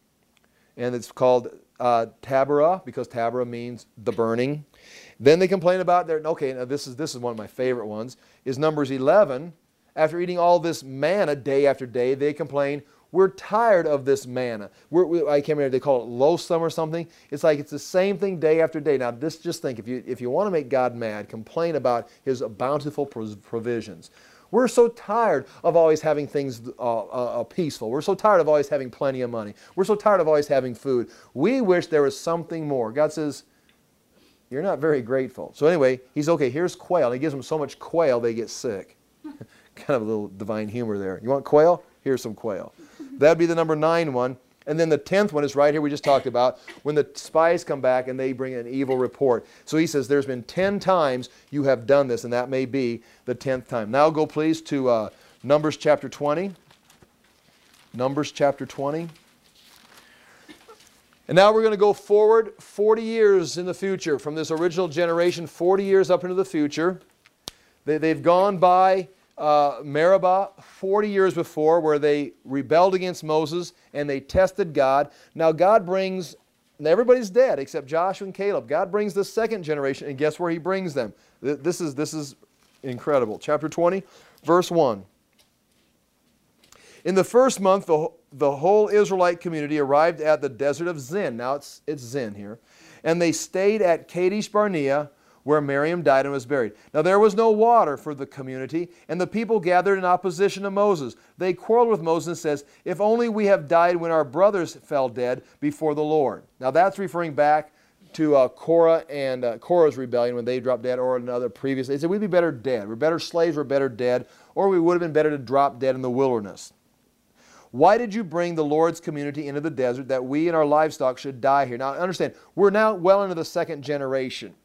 And it's called uh, Taberah, because Taberah means the burning. Then they complain about their, okay, now this is, this is one of my favorite ones, is Numbers eleven. After eating all this manna day after day, they complain, we're tired of this manna. We're, we, I can't remember, they call it loathsome or something. It's like it's the same thing day after day. Now, this, just think, if you, if you want to make God mad, complain about His bountiful provisions. We're so tired of always having things uh, uh, peaceful. We're so tired of always having plenty of money. We're so tired of always having food. We wish there was something more. God says, you're not very grateful. So anyway, He's okay, here's quail. And He gives them so much quail, they get sick. Kind of a little divine humor there. You want quail? Here's some quail. That would be the number nine one. And then the tenth one is right here we just talked about, when the spies come back and they bring an evil report. So he says, there's been ten times you have done this, and that may be the tenth time. Now go please to uh, Numbers chapter twenty. Numbers chapter twenty. And now we're going to go forward forty years in the future from this original generation, forty years up into the future. They, they've gone by Uh, Meribah forty years before, where they rebelled against Moses and they tested God. Now God brings, everybody's dead except Joshua and Caleb. God brings the second generation, and guess where He brings them? This is, this is incredible. Chapter twenty, verse one. In the first month, the, the whole Israelite community arrived at the desert of Zin. Now it's, it's Zin here. And they stayed at Kadesh Barnea, where Miriam died and was buried. Now there was no water for the community, and the people gathered in opposition to Moses. They quarreled with Moses and says, if only we have died when our brothers fell dead before the Lord. Now that's referring back to uh, Korah and uh, Korah's rebellion when they dropped dead, or another previous. They said we'd be better dead. We're better slaves, we're better dead, or we would have been better to drop dead in the wilderness. Why did you bring the Lord's community into the desert that we and our livestock should die here? Now understand, we're now well into the second generation.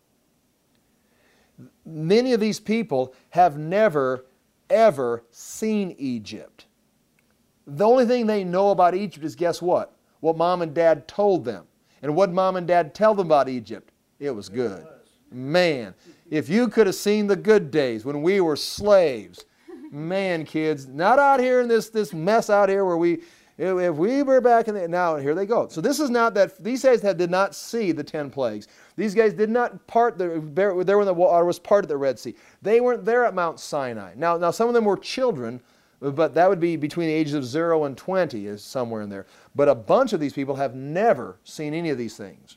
Many of these people have never, ever seen Egypt. The only thing they know about Egypt is, guess what? What mom and dad told them. And what did mom and dad tell them about Egypt? It was good. Man, if you could have seen the good days when we were slaves. Man, kids, not out here in this, this mess out here where we, if we were back in the, now here they go. So this is not that, these guys had, did not see the ten plagues. These guys did not part, the, there when the water was part of the Red Sea. They weren't there at Mount Sinai. Now, now some of them were children, but that would be between the ages of zero and twenty is somewhere in there. But a bunch of these people have never seen any of these things.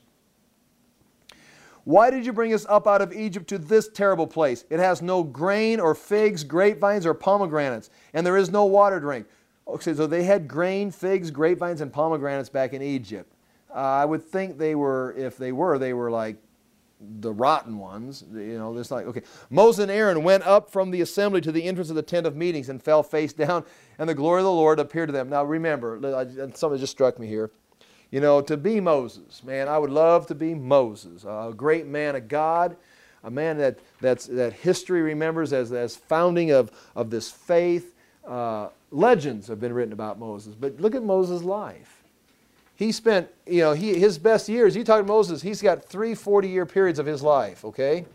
Why did you bring us up out of Egypt to this terrible place? It has no grain or figs, grapevines, or pomegranates, and there is no water to drink. Okay, so they had grain, figs, grapevines, and pomegranates back in Egypt. Uh, I would think they were, if they were, they were like the rotten ones. You know, it's like, okay. Moses and Aaron went up from the assembly to the entrance of the tent of meetings and fell face down, and the glory of the Lord appeared to them. Now remember, something just struck me here. You know, to be Moses, man, I would love to be Moses, a great man of God, a man that, that's, that history remembers as, as founding of, of this faith. Uh, legends have been written about Moses, but look at Moses' life. He spent, you know, he, his best years, you talk to Moses, he's got three forty-year periods of his life, okay?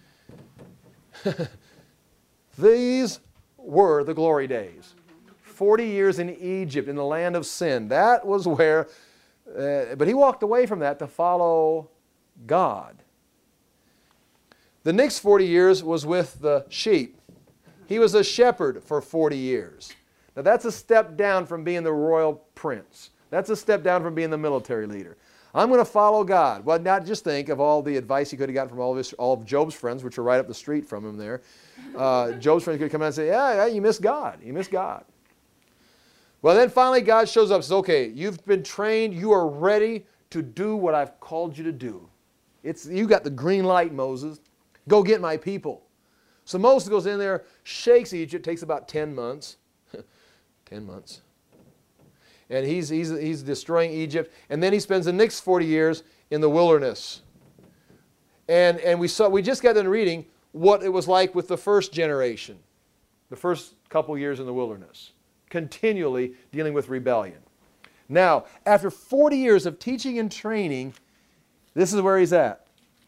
These were the glory days. forty years in Egypt, in the land of sin. That was where, uh, but he walked away from that to follow God. The next forty years was with the sheep. He was a shepherd for forty years. Now that's a step down from being the royal prince. That's a step down from being the military leader. I'm going to follow God. Well, not just think of all the advice he could have gotten from all of, his, all of Job's friends, which are right up the street from him there. Uh, Job's friends could come out and say, yeah, yeah, you miss God. You miss God. Well, then finally God shows up and says, okay, you've been trained. You are ready to do what I've called you to do. It's, you got the green light, Moses. Go get my people. So Moses goes in there, shakes Egypt. Takes about ten months. ten months. And he's, he's, he's destroying Egypt. And then he spends the next forty years in the wilderness. And, and we, saw, we just got done reading what it was like with the first generation. The first couple years in the wilderness. Continually dealing with rebellion. Now, after forty years of teaching and training, this is where he's at.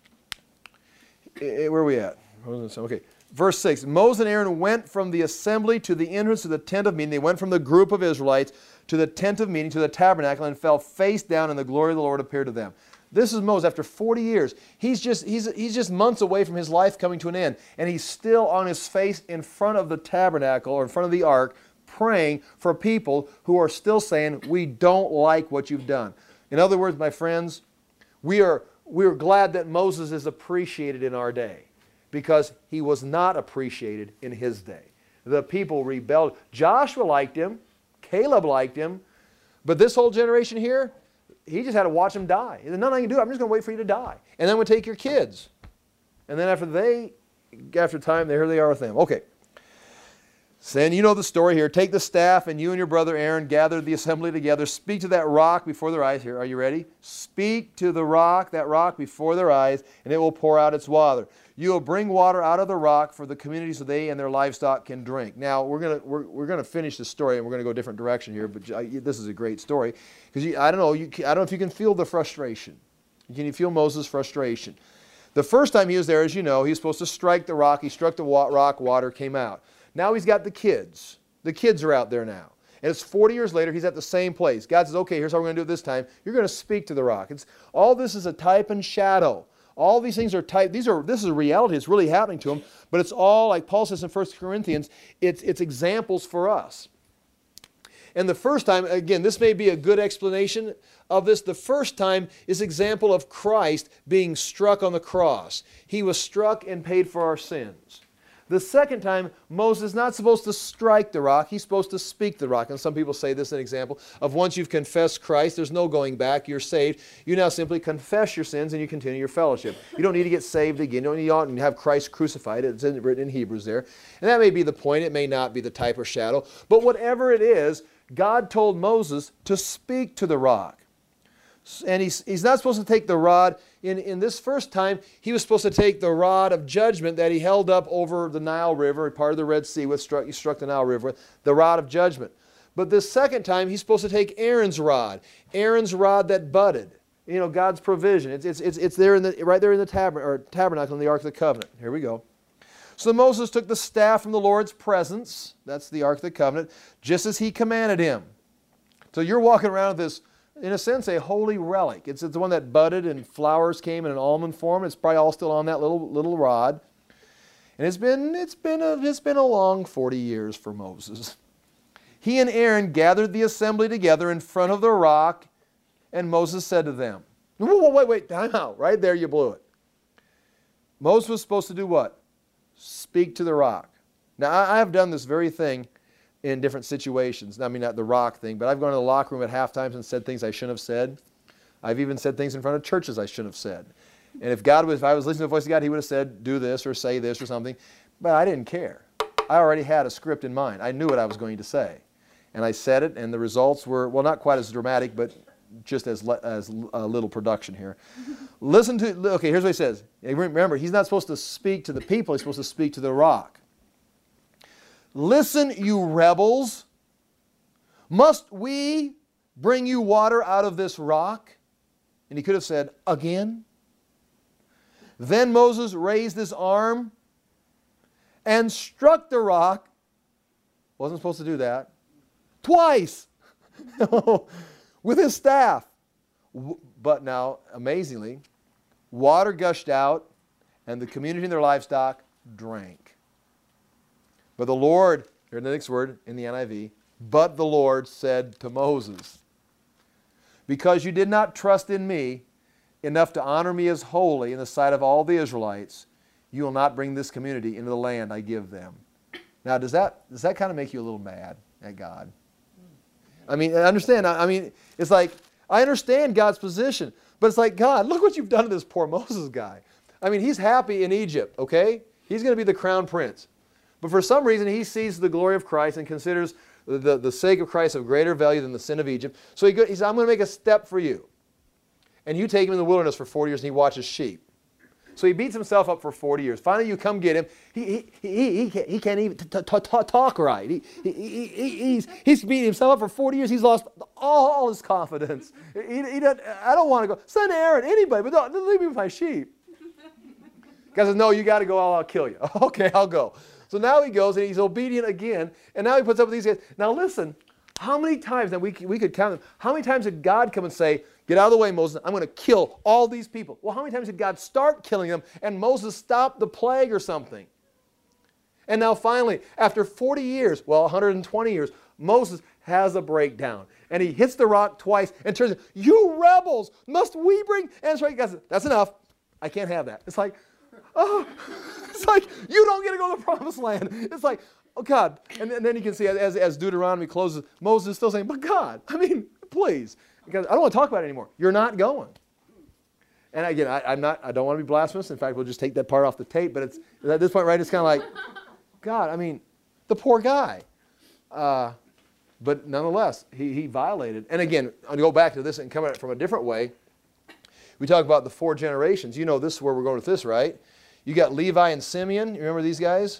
Where are we at? Okay. Verse six, Moses and Aaron went from the assembly to the entrance of the tent of meeting. They went from the group of Israelites to the tent of meeting, to the tabernacle, and fell face down, and the glory of the Lord appeared to them. This is Moses after forty years. He's just, he's, he's just months away from his life coming to an end, and he's still on his face in front of the tabernacle, or in front of the ark, praying for people who are still saying, we don't like what you've done. In other words, my friends, we are, we are glad that Moses is appreciated in our day, because he was not appreciated in his day. The people rebelled. Joshua liked him. Caleb liked him. But this whole generation here, he just had to watch him die. He said, nothing I can do. I'm just going to wait for you to die. And then we'll take your kids. And then after they, after time, here they are with them. Okay. Saying, you know the story here. Take the staff, and you and your brother Aaron gather the assembly together. Speak to that rock before their eyes. Here, are you ready? Speak to the rock, that rock before their eyes, and it will pour out its water. You will bring water out of the rock for the community so they and their livestock can drink. Now, we're going to we're, we're going to finish the story, and we're going to go a different direction here, but I, this is a great story. Because I don't know, you, I don't know if you can feel the frustration. Can you feel Moses' frustration? The first time he was there, as you know, he was supposed to strike the rock. He struck the rock, water came out. Now he's got the kids. The kids are out there now. And it's forty years later, he's at the same place. God says, okay, here's how we're going to do it this time. You're going to speak to the rock. It's, all this is a type and shadow. All these things are type. These are, this is a reality. It's really happening to him. But it's all, like Paul says in First Corinthians, it's, it's examples for us. And the first time, again, this may be a good explanation of this. The first time is example of Christ being struck on the cross. He was struck and paid for our sins. The second time, Moses is not supposed to strike the rock. He's supposed to speak the rock. And some people say this is an example of once you've confessed Christ, there's no going back. You're saved. You now simply confess your sins and you continue your fellowship. You don't need to get saved again. You don't need to have Christ crucified. It's written in Hebrews there. And that may be the point. It may not be the type or shadow. But whatever it is, God told Moses to speak to the rock. And he's, he's not supposed to take the rod. In, in this first time, he was supposed to take the rod of judgment that he held up over the Nile River, part of the Red Sea, with struck, he struck the Nile River with, the rod of judgment. But this second time, he's supposed to take Aaron's rod, Aaron's rod that budded. You know, God's provision. It's, it's, it's, it's there in the, right there in the tab, or tabernacle in the Ark of the Covenant. Here we go. So Moses took the staff from the Lord's presence, that's the Ark of the Covenant, just as he commanded him. So you're walking around with this, in a sense, a holy relic. It's, it's the one that budded and flowers came in an almond form. It's probably all still on that little little rod. And it's been it's been a it's been a long forty years for Moses. He and Aaron gathered the assembly together in front of the rock, and Moses said to them, "Wait, wait, wait, time out! Right there, you blew it." Moses was supposed to do what? Speak to the rock. Now, I, I have done this very thing in different situations. I mean, not the rock thing, but I've gone to the locker room at halftimes and said things I shouldn't have said. I've even said things in front of churches I shouldn't have said. And if God was, if I was listening to the voice of God, He would have said, do this or say this or something. But I didn't care. I already had a script in mind. I knew what I was going to say. And I said it, and the results were, well, not quite as dramatic, but just as, le- as uh, little production here. Listen to, okay, here's what he says. Remember, he's not supposed to speak to the people. He's supposed to speak to the rock. Listen, you rebels. Must we bring you water out of this rock? And he could have said, again. Then Moses raised his arm and struck the rock. Wasn't supposed to do that. Twice. With his staff. But now, amazingly, water gushed out and the community and their livestock drank. But the Lord, here's the next word in the N I V, but the Lord said to Moses, because you did not trust in me enough to honor me as holy in the sight of all the Israelites, you will not bring this community into the land I give them. Now, does that, does that kind of make you a little mad at God? I mean, I understand. I mean, it's like, I understand God's position, but it's like, God, look what you've done to this poor Moses guy. I mean, he's happy in Egypt, okay? He's going to be the crown prince. But for some reason, he sees the glory of Christ and considers the, the sake of Christ of greater value than the sin of Egypt. So he, go, he says, I'm going to make a step for you. And you take him in the wilderness for forty years and he watches sheep. So he beats himself up for forty years. Finally, you come get him. He, he, he, he, can't, he can't even t- t- t- talk right. He, he, he, he's, he's beating himself up for forty years. He's lost all his confidence. He, he doesn't, I don't want to go. Send Aaron, anybody, but don't, don't leave me with my sheep. God says, no, you got to go, I'll, I'll kill you. Okay, I'll go. So now he goes and he's obedient again, and now he puts up with these guys. Now listen, how many times, now we, we could count them, how many times did God come and say, get out of the way, Moses, I'm going to kill all these people? Well, how many times did God start killing them and Moses stopped the plague or something? And now finally, after forty years, well, one hundred twenty years, Moses has a breakdown. And he hits the rock twice and turns, you rebels, must we bring? And so God says, that's enough. I can't have that. It's like, oh, it's like, you don't get to go to the promised land. It's like, oh, God. And, and then you can see as, as Deuteronomy closes, Moses is still saying, but God, I mean, please. Because I don't want to talk about it anymore. You're not going. And again, I, I'm not, I don't want to be blasphemous. In fact, we'll just take that part off the tape. But it's at this point, right, it's kind of like, God, I mean, the poor guy. Uh, but nonetheless, he, he violated. And again, I'll go back to this and come at it from a different way. We talk about the four generations. You know this is where we're going with this, right? You got Levi and Simeon. You remember these guys?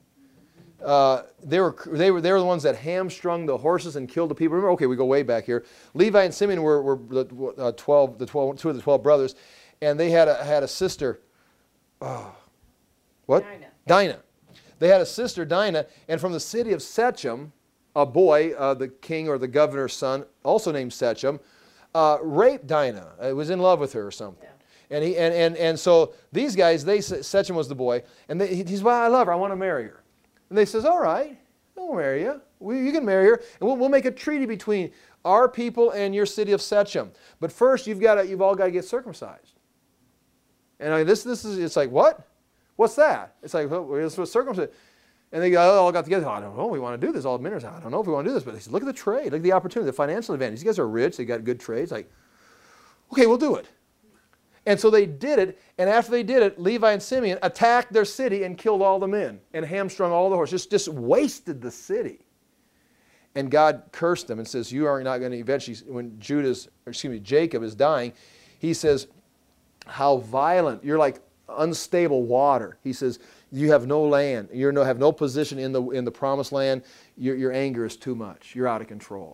Uh, they were they were they were the ones that hamstrung the horses and killed the people. Remember? Okay, we go way back here. Levi and Simeon were, were the uh, twelve, the twelve, two of the twelve brothers, and they had a had a sister. Oh, what? Dinah. Dinah. They had a sister, Dinah, and from the city of Shechem, a boy, uh, the king or the governor's son, also named Shechem, uh, raped Dinah. Uh, was in love with her or something. Yeah. And he and, and and so these guys, they Shechem was the boy, and they, he, he's well, I love her. I want to marry her. And they says, all right, well, we'll marry you. We, you can marry her, and we'll, we'll make a treaty between our people and your city of Shechem. But first, you've got to, you've all got to get circumcised. And I mean, this, this is, it's like, what? What's that? It's like, well, this was circumcised. And they all got together. Oh, I don't know. We want to do this. All the ministers. I don't know if we want to do this. But they said, look at the trade. Look at the opportunity, the financial advantage. These guys are rich. They got good trades. Like, okay, we'll do it. And so they did it. And after they did it, Levi and Simeon attacked their city and killed all the men and hamstrung all the horses. Just, just wasted the city. And God cursed them and says, you are not going to eventually, when Judah's, or excuse me, Jacob is dying, he says, how violent. You're like unstable water. He says, you have no land. You no, have no position in the, in the promised land. Your, your anger is too much. You're out of control.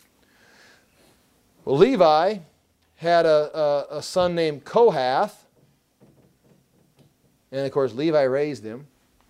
Well, Levi had a, a, a son named Kohath. And, of course, Levi raised him.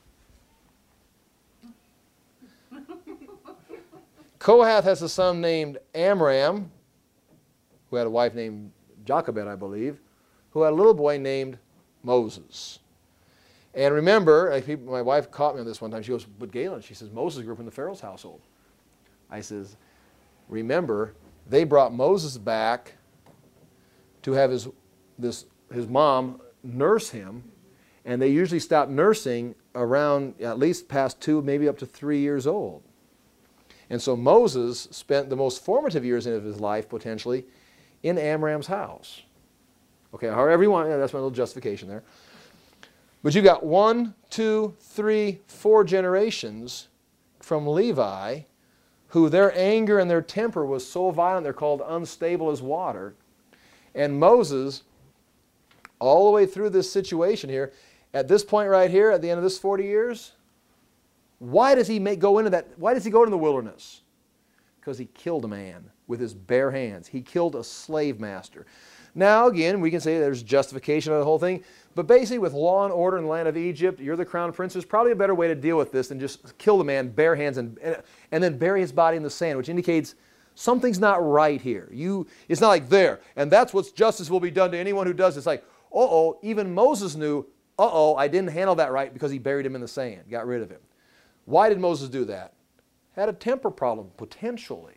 Kohath has a son named Amram, who had a wife named Jochebed, I believe, who had a little boy named Moses. And remember, I, my wife caught me on this one time. She goes, but Galen, she says, Moses grew up in the Pharaoh's household. I says, remember, they brought Moses back to have his, this, his mom nurse him, and they usually stop nursing around at least past two, maybe up to three years old. And so Moses spent the most formative years of his life, potentially, in Amram's house. Okay, however you want, yeah, that's my little justification there. But you got one, two, three, four generations from Levi who their anger and their temper was so violent they're called unstable as water. And Moses, all the way through this situation here, at this point right here, at the end of this forty years, why does he make, go into that? Why does he go into the wilderness? Because he killed a man with his bare hands. He killed a slave master. Now, again, we can say there's justification of the whole thing, but basically with law and order in the land of Egypt, you're the crown prince, there's probably a better way to deal with this than just kill the man bare hands and, and then bury his body in the sand, which indicates something's not right here. You, it's not like there, and that's what justice will be done to anyone who does this. Like, uh-oh, even Moses knew, uh-oh, I didn't handle that right because he buried him in the sand, got rid of him. Why did Moses do that? Had a temper problem, potentially.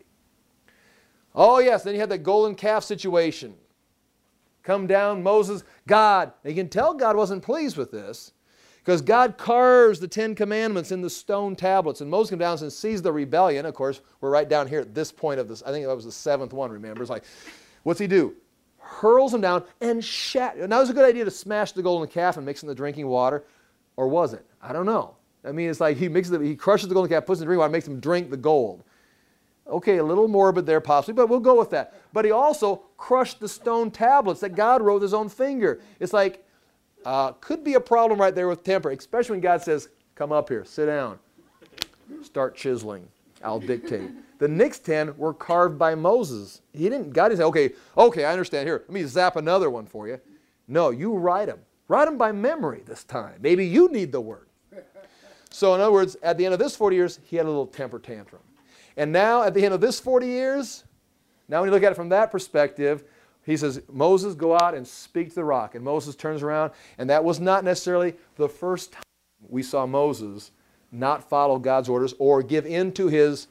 Oh, yes, then you had the golden calf situation. Come down, Moses, God. Now you can tell God wasn't pleased with this because God carves the Ten Commandments in the stone tablets. And Moses comes down and sees the rebellion. Of course, we're right down here at this point of this. I think that was the seventh one, remember? It's like, what's he do? Hurls them down and shatters. Now, it was a good idea to smash the golden calf and mix it in the drinking water. Or was it? I don't know. I mean, it's like he mixes it, he crushes the golden calf, puts it in the drinking water, makes them drink the gold. Okay, a little morbid there possibly, but we'll go with that. But he also crushed the stone tablets that God wrote with his own finger. It's like, uh, could be a problem right there with temper, especially when God says, come up here, sit down, start chiseling, I'll dictate. The next ten were carved by Moses. He didn't, God didn't say, okay, okay, I understand, here, let me zap another one for you. No, you write them. Write them by memory this time. Maybe you need the word. So in other words, at the end of this forty years, he had a little temper tantrum. And now, at the end of this forty years, now when you look at it from that perspective, he says, Moses, go out and speak to the rock. And Moses turns around, and that was not necessarily the first time we saw Moses not follow God's orders or give in to his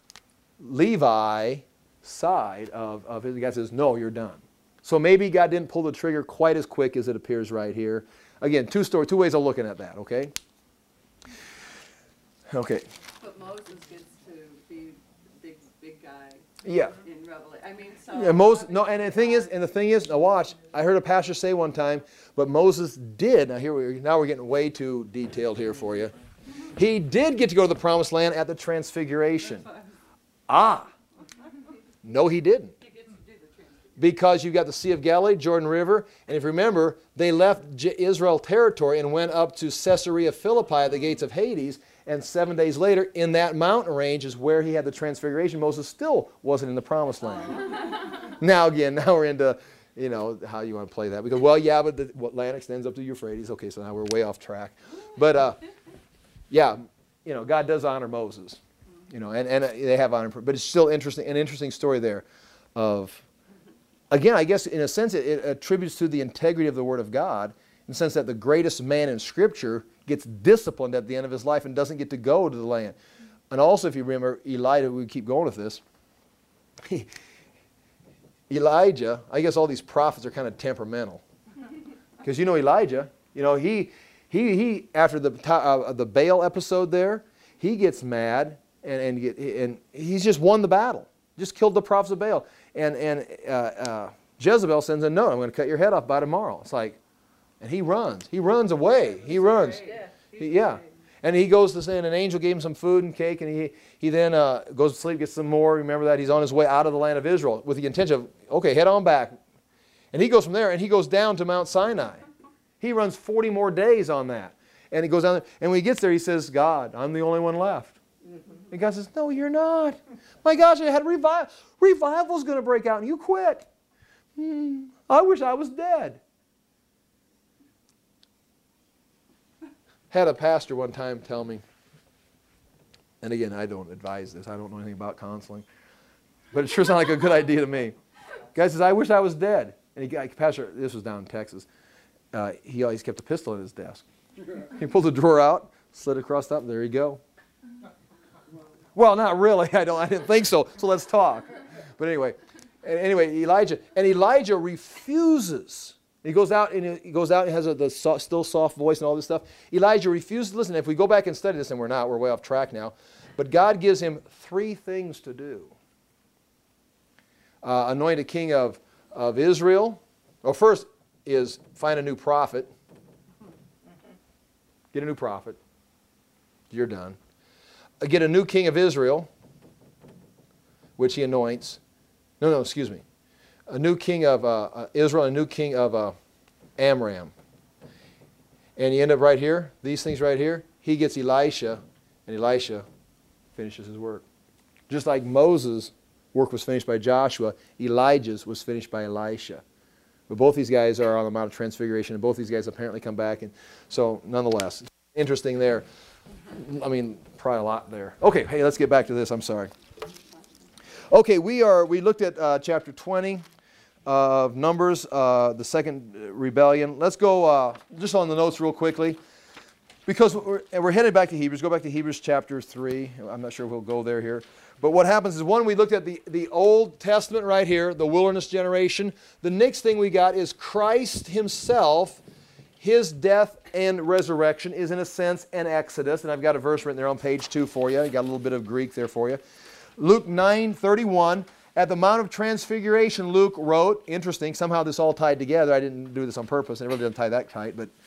Levi side of, of his. God says, no, you're done. So maybe God didn't pull the trigger quite as quick as it appears right here. Again, two story, two ways of looking at that, okay? Okay. But Moses gets to be the big, big guy. Yeah. In Revelation. I mean, so. Yeah, Moses. No, and the thing is, and the thing is, now watch. I heard a pastor say one time, but Moses did. Now here we, now we're getting way too detailed here for you. He did get to go to the promised land at the Transfiguration. Ah. No, he didn't. He gets to do the Transfiguration. Because you've got the Sea of Galilee, Jordan River, and if you remember, they left Israel territory and went up to Caesarea Philippi at the gates of Hades. And seven days later, in that mountain range is where he had the Transfiguration. Moses still wasn't in the Promised Land. Now, again, now we're into, you know, how you want to play that. Because, well, yeah, but the land extends up to Euphrates. Okay, so now we're way off track. But, uh, yeah, you know, God does honor Moses. You know, and, and they have honor. But it's still interesting, an interesting story there of, again, I guess in a sense it, it attributes to the integrity of the Word of God in the sense that the greatest man in Scripture gets disciplined at the end of his life and doesn't get to go to the land. And also, if you remember, Elijah, we keep going with this. Elijah, I guess all these prophets are kind of temperamental. Because you know Elijah, you know, he, he, he after the, uh, the Baal episode there, he gets mad and, and, get, and he's just won the battle. Just killed the prophets of Baal. And, and uh, uh, Jezebel sends a note, I'm going to cut your head off by tomorrow. It's like, and he runs. He runs away. He runs. He, yeah. And he goes to say, and an angel gave him some food and cake, and he, he then uh, goes to sleep, gets some more. Remember that? He's on his way out of the land of Israel with the intention of, okay, head on back. And he goes from there, and he goes down to Mount Sinai. He runs forty more days on that. And he goes down there, and when he gets there, he says, God, I'm the only one left. Mm-hmm. And God says, no, you're not. My gosh, I had revival. Revival's going to break out, and you quit. Hmm, I wish I was dead. Had a pastor one time tell me, and again, I don't advise this. I don't know anything about counseling. But it sure sounded like a good idea to me. Guy says, I wish I was dead. And he, pastor, this was down in Texas. Uh, he always kept a pistol in his desk. He pulled the drawer out, slid it across the top, there you go. Well, not really. I don't. I didn't think so. So let's talk. But anyway, anyway, Elijah and Elijah refuses. He goes out and he goes out and has a, the so, still soft voice and all this stuff. Elijah refuses. Listen, if we go back and study this, and we're not, we're way off track now. But God gives him three things to do: uh, anoint a king of of Israel. Well, first is find a new prophet. Get a new prophet. You're done. Uh, get a new king of Israel, which he anoints. No, no, excuse me. A new king of uh, uh, Israel, a new king of uh, Amram. And you end up right here, these things right here. He gets Elisha, and Elisha finishes his work. Just like Moses' work was finished by Joshua, Elijah's was finished by Elisha. But both these guys are on the Mount of Transfiguration, and both these guys apparently come back. And so, nonetheless, interesting there. I mean, probably a lot there. Okay, hey, let's get back to this. I'm sorry. Okay, we are. We looked at uh, chapter twenty of Numbers, uh, the second rebellion. Let's go uh, just on the notes real quickly, because we're, we're headed back to Hebrews. Go back to Hebrews chapter three. I'm not sure we'll go there here. But what happens is, one, we looked at the, the Old Testament right here, the wilderness generation. The next thing we got is Christ himself. His death and resurrection is, in a sense, an exodus. And I've got a verse written there on page two for you. I got a little bit of Greek there for you. Luke nine thirty-one. At the Mount of Transfiguration, Luke wrote, interesting, somehow this all tied together. I didn't do this on purpose, and it really didn't tie that tight, but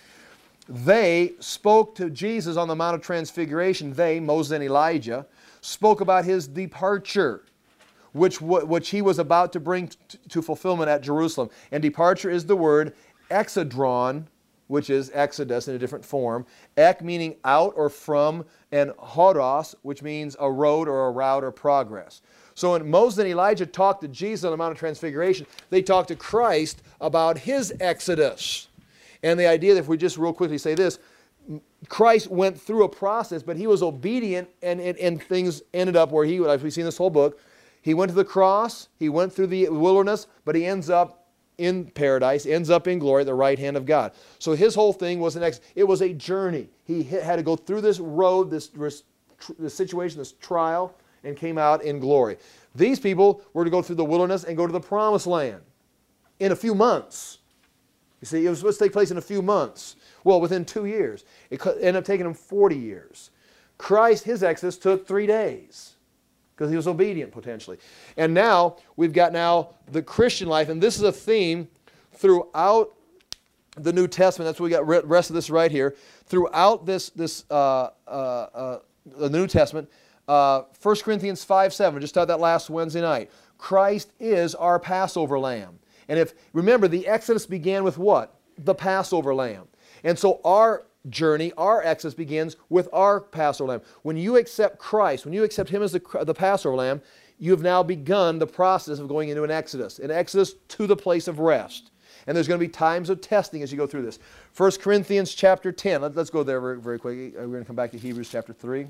they spoke to Jesus on the Mount of Transfiguration. They, Moses and Elijah, spoke about his departure, which, which he was about to bring to fulfillment at Jerusalem. And departure is the word exodron, which is Exodus in a different form. Ek meaning out or from, and hodos, which means a road or a route or progress. So when Moses and Elijah talked to Jesus on the Mount of Transfiguration, they talked to Christ about his exodus. And the idea that, if we just real quickly say this, Christ went through a process, but he was obedient, and, and, and things ended up where he, as we've seen this whole book, he went to the cross, he went through the wilderness, but he ends up in paradise, ends up in glory at the right hand of God. So his whole thing was an ex- it was a journey. He had to go through this road, this, this situation, this trial, and came out in glory. These people were to go through the wilderness and go to the promised land in a few months. You see, it was supposed to take place in a few months. Well, within two years. It ended up taking them forty years. Christ, his exodus, took three days because he was obedient potentially. And now, we've got now the Christian life, and this is a theme throughout the New Testament. That's what we got the rest of this right here. Throughout this, this uh, uh, uh, the New Testament, uh, First Corinthians five seven, just taught that last Wednesday night. Christ is our Passover lamb. And if, remember, the Exodus began with what? The Passover lamb. And so our journey, our Exodus begins with our Passover lamb. When you accept Christ, when you accept him as the, the Passover lamb, you have now begun the process of going into an Exodus. An Exodus to the place of rest. And there's going to be times of testing as you go through this. First Corinthians chapter ten. Let, let's go there very, very quickly. We're going to come back to Hebrews chapter three.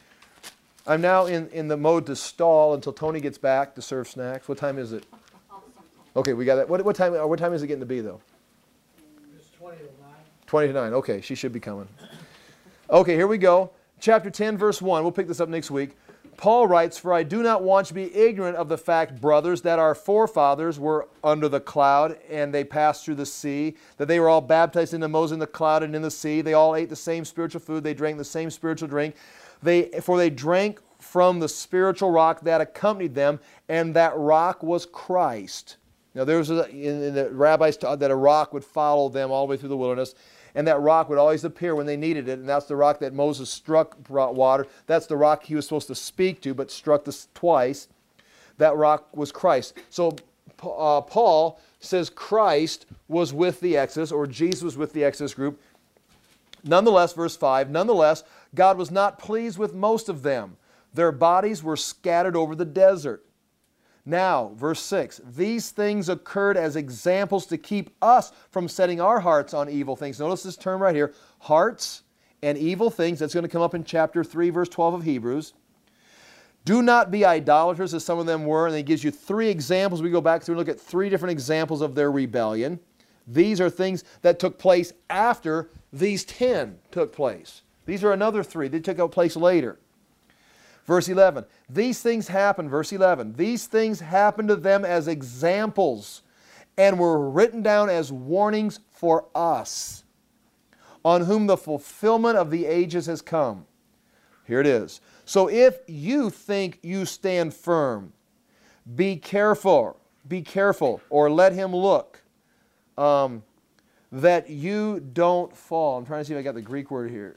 I'm now in, in the mode to stall until Tony gets back to serve snacks. What time is it? Okay, we got that. What, what time What time is it getting to be, though? It's twenty to nine. twenty to nine. Okay, she should be coming. Okay, here we go. Chapter ten, verse one. We'll pick this up next week. Paul writes, "For I do not want you to be ignorant of the fact, brothers, that our forefathers were under the cloud, and they passed through the sea, that they were all baptized into Moses in the cloud and in the sea. They all ate the same spiritual food, they drank the same spiritual drink. They, for they drank from the spiritual rock that accompanied them, and that rock was Christ." Now there was a, in, in the rabbis taught that a rock would follow them all the way through the wilderness, and that rock would always appear when they needed it, and that's the rock that Moses struck, brought water. That's the rock he was supposed to speak to, but struck this twice. That rock was Christ. So uh, Paul says Christ was with the Exodus, or Jesus was with the Exodus group. Nonetheless, verse five, nonetheless, God was not pleased with most of them. Their bodies were scattered over the desert. Now, verse six, these things occurred as examples to keep us from setting our hearts on evil things. Notice this term right here, hearts and evil things. That's going to come up in chapter three, verse twelve of Hebrews. Do not be idolaters as some of them were. And he gives you three examples. We go back through and look at three different examples of their rebellion. These are things that took place after these ten took place. These are another three. They took place later. Verse eleven, these things happened, verse eleven, these things happened to them as examples and were written down as warnings for us, on whom the fulfillment of the ages has come. Here it is. So if you think you stand firm, be careful, be careful, or let him look, um, that you don't fall. I'm trying to see if I got the Greek word here.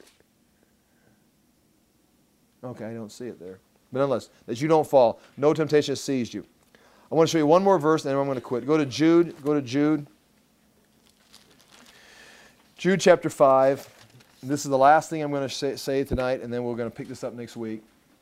Okay, I don't see it there. But nonetheless, that you don't fall. No temptation has seized you. I want to show you one more verse, and then I'm going to quit. Go to Jude. Go to Jude. Jude chapter five. This is the last thing I'm going to say, say tonight, and then we're going to pick this up next week.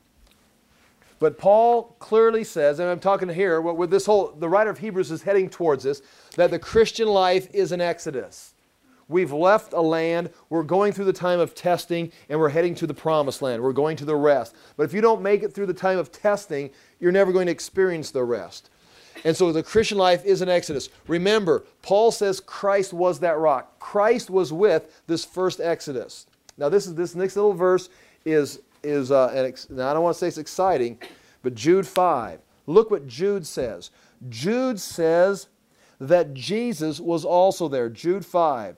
But Paul clearly says, and I'm talking here, with this whole, the writer of Hebrews is heading towards this, that the Christian life is an exodus. We've left a land, we're going through the time of testing, and we're heading to the promised land. We're going to the rest. But if you don't make it through the time of testing, you're never going to experience the rest. And so the Christian life is an exodus. Remember, Paul says Christ was that rock. Christ was with this first exodus. Now this is this next little verse is, is uh, an ex now I don't want to say it's exciting, but Jude five. Look what Jude says. Jude says that Jesus was also there. Jude five.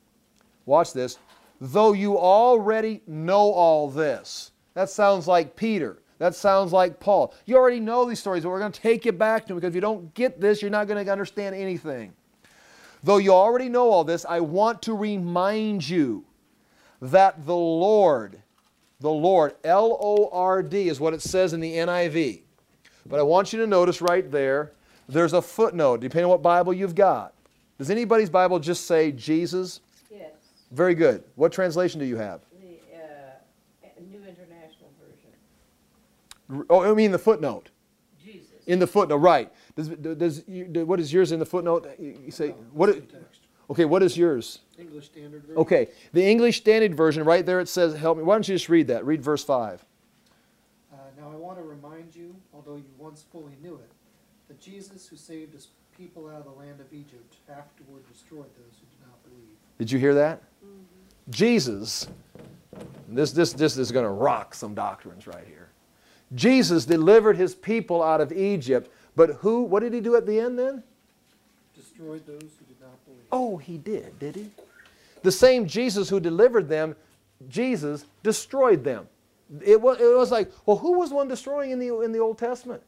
Watch this. Though you already know all this. That sounds like Peter. That sounds like Paul. You already know these stories, but we're going to take you back to them, because if you don't get this, you're not going to understand anything. Though you already know all this, I want to remind you that the Lord, the Lord, L O R D is what it says in the N I V. But I want you to notice right there, there's a footnote, depending on what Bible you've got. Does anybody's Bible just say Jesus? Yes, Very good. What translation do you have? the uh, New International Version. Oh, I mean the footnote. Jesus. In the footnote, right. Does, does, what is yours in the footnote? You say, what? Text. Okay, what is yours? English Standard Version. Okay, the English Standard Version, right there it says, help me. Why don't you just read that? Read verse five. Uh, now I want to remind you, although you once fully knew it, that Jesus, who saved his people out of the land of Egypt, afterward destroyed those who did not believe. Did you hear that? Mm-hmm. Jesus, this, this, this is going to rock some doctrines right here. Jesus delivered his people out of Egypt, but who, what did he do at the end then? Destroyed those who did not believe. Oh, he did, did he? The same Jesus who delivered them, Jesus destroyed them. It was, it was like, well, who was the one destroying in the, in the Old Testament?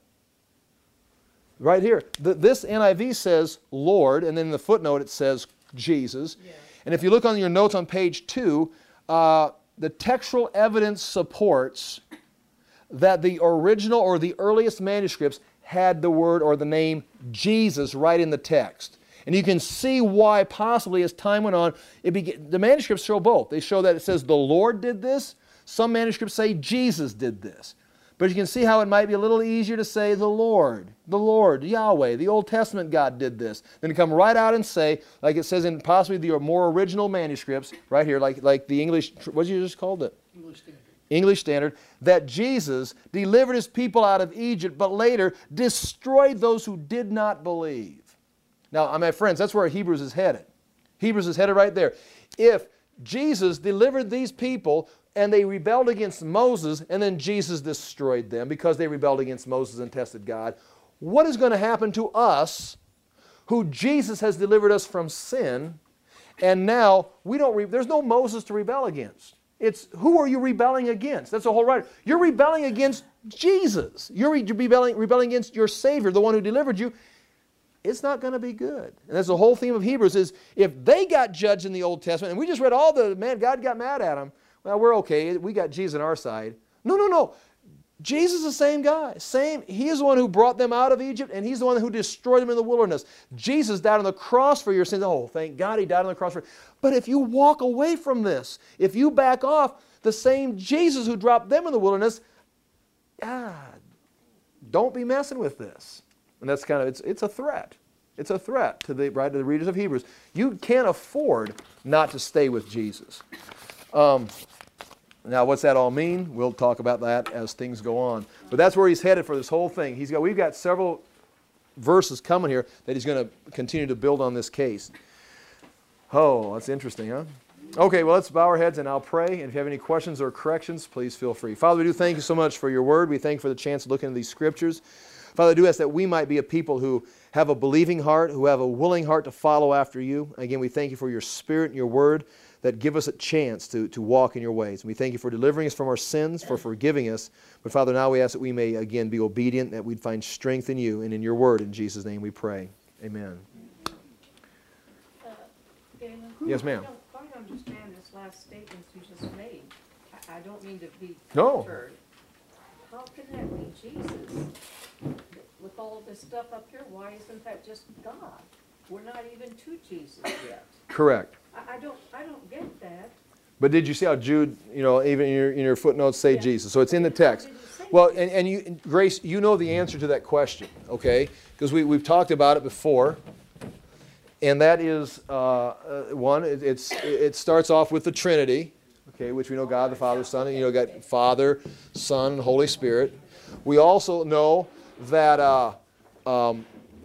Right here. The, this N I V says Lord, and then in the footnote it says Jesus. Yeah. And if you look on your notes on page two, uh, the textual evidence supports that the original or the earliest manuscripts had the word or the name Jesus right in the text. And you can see why possibly as time went on, it began, the manuscripts show both. They show that it says the Lord did this. Some manuscripts say Jesus did this. But you can see how it might be a little easier to say the Lord, the Lord, Yahweh, the Old Testament God did this, than to come right out and say, like it says in possibly the more original manuscripts, right here, like, like the English, what did you just called it? English Standard. English Standard, that Jesus delivered his people out of Egypt, but later destroyed those who did not believe. Now, my friends, that's where Hebrews is headed. Hebrews is headed right there. If Jesus delivered these people and they rebelled against Moses, and then Jesus destroyed them because they rebelled against Moses and tested God. What is going to happen to us who Jesus has delivered us from sin, and now we don't, re- there's no Moses to rebel against. It's who are you rebelling against? That's the whole right. You're rebelling against Jesus. You're re- rebelling, rebelling against your Savior, the one who delivered you. It's not going to be good. And that's the whole theme of Hebrews is if they got judged in the Old Testament, and we just read all the, man, God got mad at them, well, we're okay. We got Jesus on our side. No, no, no. Jesus is the same guy. Same. He is the one who brought them out of Egypt, and He's the one who destroyed them in the wilderness. Jesus died on the cross for your sins. Oh, thank God He died on the cross for you. But if you walk away from this, if you back off, the same Jesus who dropped them in the wilderness, ah, don't be messing with this. And that's kind of, it's, it's a threat. It's a threat to the, right, to the readers of Hebrews. You can't afford not to stay with Jesus. Um, Now, what's that all mean? We'll talk about that as things go on. But that's where he's headed for this whole thing. He's got, we've got several verses coming here that he's going to continue to build on this case. Oh, that's interesting, huh? Okay, well, let's bow our heads and I'll pray. And if you have any questions or corrections, please feel free. Father, we do thank you so much for your word. We thank you for the chance to look into these scriptures. Father, I do ask that we might be a people who have a believing heart, who have a willing heart to follow after you. Again, we thank you for your spirit and your word that give us a chance to, to walk in your ways. And we thank you for delivering us from our sins, for forgiving us. But Father, now we ask that we may again be obedient, that we'd find strength in you and in your word. In Jesus' name we pray. Amen. Uh, Galen? Yes, ma'am. I don't quite understand this last statement you just made. I, I don't mean to be No. contrary. How can that be Jesus? With all of this stuff up here, why isn't that just God? We're not even to Jesus yet. Correct. I, I don't, I don't get that. But did you see how Jude, you know, even in your, in your footnotes say Yeah. Jesus? So it's in the text. How did it say Well, Jesus? and, and you, Grace, you know the answer to that question, okay? Because we, we've talked about it before. And that is, uh, uh, one, it, it's, it starts off with the Trinity, okay, which we know God, the Father, Son, and you know, got Father, Son, Holy Spirit. We also know that uh, um,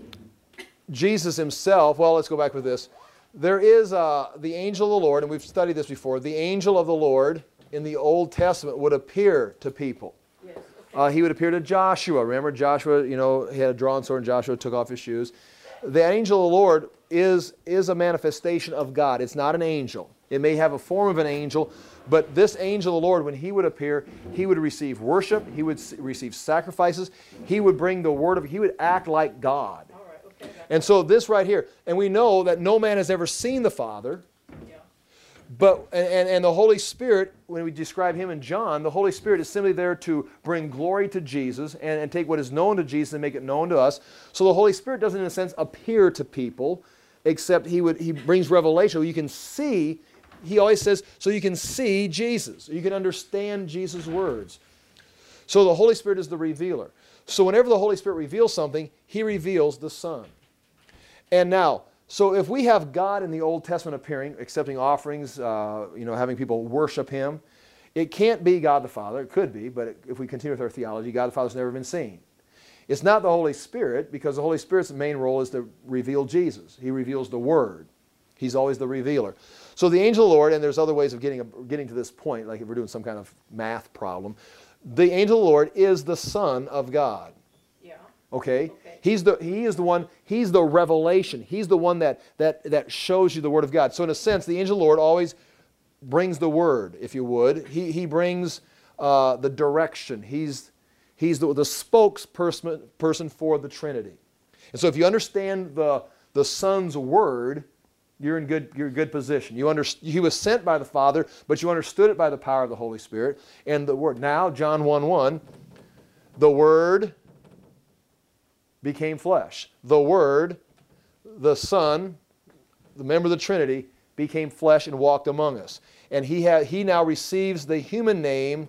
Jesus himself, well, let's go back with this. There is uh, the angel of the Lord, and we've studied this before. The angel of the Lord in the Old Testament would appear to people. Yes, okay. Uh, he would appear to Joshua. Remember, Joshua, you know, he had a drawn sword, and Joshua took off his shoes. The angel of the Lord is, is a manifestation of God. It's not an angel. It may have a form of an angel, but this angel of the Lord, when he would appear, he would receive worship, he would s- receive sacrifices, he would bring the word of, he would act like God. All right, okay. that- And so this right here, and we know that no man has ever seen the Father, Yeah. but and, and, and the Holy Spirit, when we describe him in John, the Holy Spirit is simply there to bring glory to Jesus and, and take what is known to Jesus and make it known to us. So the Holy Spirit doesn't, in a sense, appear to people, except he would he brings revelation. You can see, he always says, so you can see Jesus. You can understand Jesus' words. So the Holy Spirit is the revealer. So whenever the Holy Spirit reveals something, he reveals the Son. And now, so if we have God in the Old Testament appearing, accepting offerings, uh, you know, having people worship him, it can't be God the Father. It could be, but if we continue with our theology, God the Father's never been seen. It's not the Holy Spirit, because the Holy Spirit's main role is to reveal Jesus. He reveals the Word. He's always the revealer. So the angel of the Lord, and there's other ways of getting, getting to this point, like if we're doing some kind of math problem, the angel of the Lord is the Son of God. Yeah. Okay? Okay. He's the, he is the one, he's the revelation. He's the one that, that, that shows you the Word of God. So in a sense, the angel of the Lord always brings the Word, if you would. He, he brings uh, the direction. He's, he's the, the spokesperson person for the Trinity. And so if you understand the, the Son's Word, you're in good, you're in good position. You under, he was sent by the Father, but you understood it by the power of the Holy Spirit and the Word. Now, John one one, the Word became flesh. The Word, the Son, the member of the Trinity, became flesh and walked among us. And he, had, he now receives the human name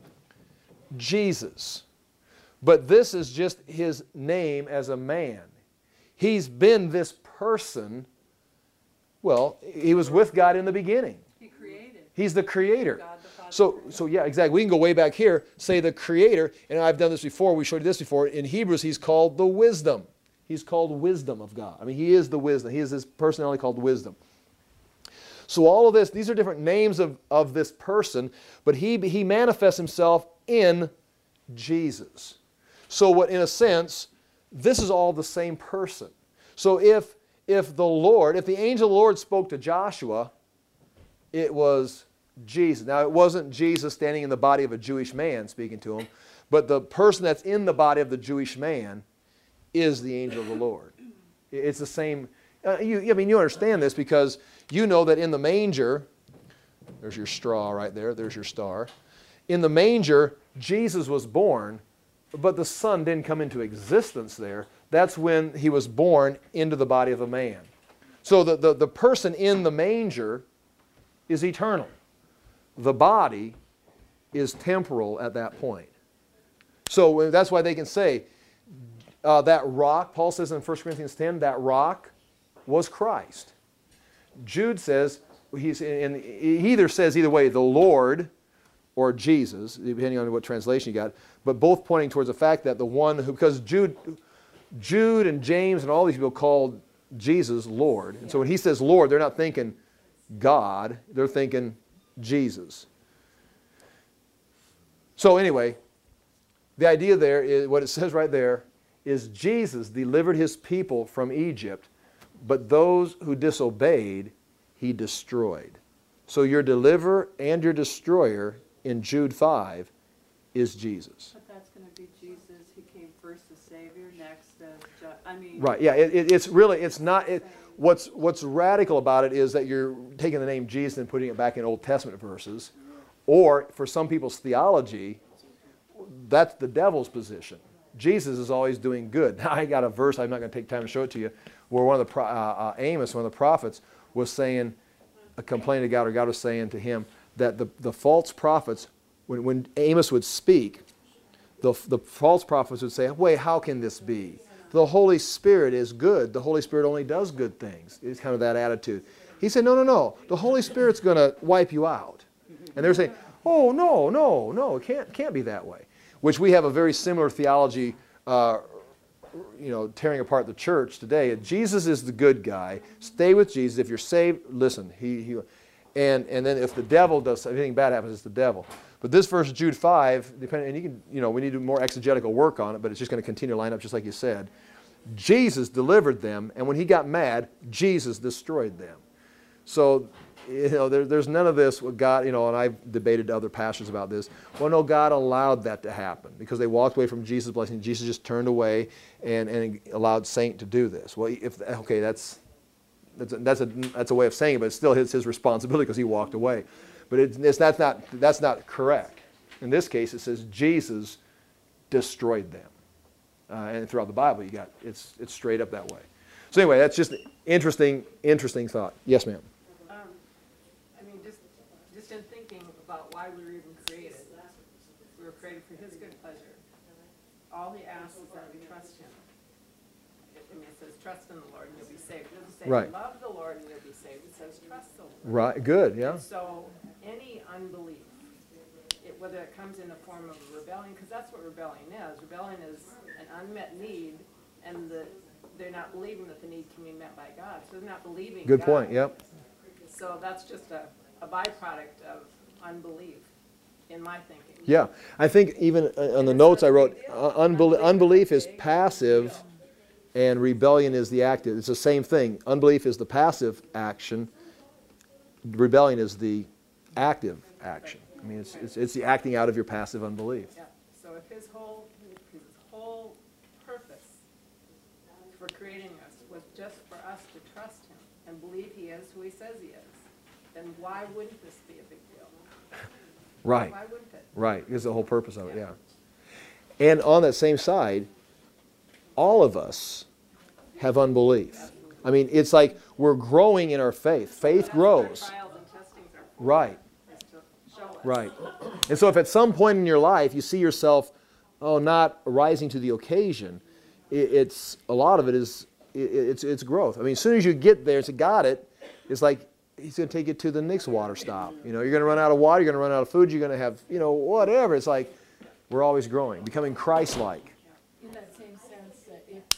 Jesus. But this is just his name as a man. He's been this person. Well, he was with God in the beginning. He created. He's the creator. God the Father. So, so yeah, exactly. We can go way back here, say the creator, and I've done this before, we showed you this before. In Hebrews, he's called the wisdom. He's called wisdom of God. I mean, he is the wisdom. He is this personality called wisdom. So all of this, these are different names of, of this person, but he, he manifests himself in Jesus. So what, in a sense, this is all the same person. So if, if the Lord, if the angel of the Lord spoke to Joshua, it was Jesus. Now, it wasn't Jesus standing in the body of a Jewish man speaking to him, but the person that's in the body of the Jewish man is the angel of the Lord. It's the same. Uh, you, I mean, you understand this because you know that in the manger, there's your straw right there, there's your star. In the manger, Jesus was born, but the Son didn't come into existence there. That's when he was born into the body of a man. So the, the, the person in the manger is eternal. The body is temporal at that point. So that's why they can say uh, that rock, Paul says in First Corinthians ten, that rock was Christ. Jude says, he's in, he either says either way, the Lord or Jesus, depending on what translation you got, but both pointing towards the fact that the one who, because Jude, Jude and James and all these people called Jesus Lord. And so when he says Lord, they're not thinking God, they're thinking Jesus. So anyway, the idea there is, what it says right there, is Jesus delivered his people from Egypt, but those who disobeyed, he destroyed. So your deliverer and your destroyer in Jude five is Jesus. But that's going to be Jesus. He came first as Savior, next as, ju- I mean. Right, yeah, it, it, it's really, it's not, it, what's, what's radical about it is that you're taking the name Jesus and putting it back in Old Testament verses, or for some people's theology, that's the devil's position. Jesus is always doing good. Now I got a verse, I'm not going to take time to show it to you, where one of the, uh, uh, Amos, one of the prophets, was saying, a complaint to God, or God was saying to him, that the, the false prophets, when, when Amos would speak, the, the false prophets would say, wait, how can this be? The Holy Spirit is good. The Holy Spirit only does good things. It's kind of that attitude. He said, no, no, no. The Holy Spirit's going to wipe you out. And they're saying, oh, no, no, no, it can't, can't be that way. Which we have a very similar theology, uh, you know, tearing apart the church today. Jesus is the good guy. Stay with Jesus. If you're saved, listen. He, he, and, and then if the devil does, if anything bad happens, it's the devil. But this verse, Jude five, depending, and you can, you know, we need to do more exegetical work on it, but it's just going to continue to line up just like you said. Jesus delivered them, and when he got mad, Jesus destroyed them. So, you know, there, there's none of this with God, you know, and I've debated to other pastors about this. Well, no, God allowed that to happen because they walked away from Jesus' blessing. Jesus just turned away and, and allowed Saint to do this. Well, if, okay, that's, that's, a, that's, a, that's a way of saying it, but it's still his, his responsibility because he walked away. But it, it's, that's, not, that's not correct. In this case, it says Jesus destroyed them. Uh, and throughout the Bible, you got it's, it's straight up that way. So anyway, that's just interesting, interesting thought. Yes, ma'am. In thinking about why we were even created. We were created for his good pleasure. All he asks is that we trust him. I mean, it says trust in the Lord and you'll be saved. It doesn't say right. love the Lord and you'll be saved. It says trust the Lord. Right, good, yeah. And so any unbelief, it, whether it comes in the form of rebellion, because that's what rebellion is. Rebellion is an unmet need, and the, they're not believing that the need can be met by God. So they're not believing Good God. point, yep. So that's just a a byproduct of unbelief, in my thinking. Yeah, I think even on the notes I wrote, uh, unbel unbelief is passive and rebellion is the active. It's the same thing. Unbelief is the passive action. Rebellion is the active action. I mean, it's, it's, it's the acting out of your passive unbelief. Yeah. So if his whole, his whole purpose for creating us was just for us to trust him and believe he is who he says he is, then why wouldn't this be a big deal? Right. Why wouldn't it? Right. Is the whole purpose of it, yeah. And on that same side, all of us have unbelief. I mean, it's like we're growing in our faith. Faith grows. Trials and testings are for, Right. is to show us. Right. And so if at some point in your life you see yourself, oh, not rising to the occasion, it, it's a lot of it is it, it's it's growth. I mean, as soon as you get there and say, got it, it's like he's going to take you to the next water stop. You know, you're going to run out of water, you're going to run out of food, you're going to have, you know, whatever. It's like we're always growing, becoming Christ-like. In that same sense, that if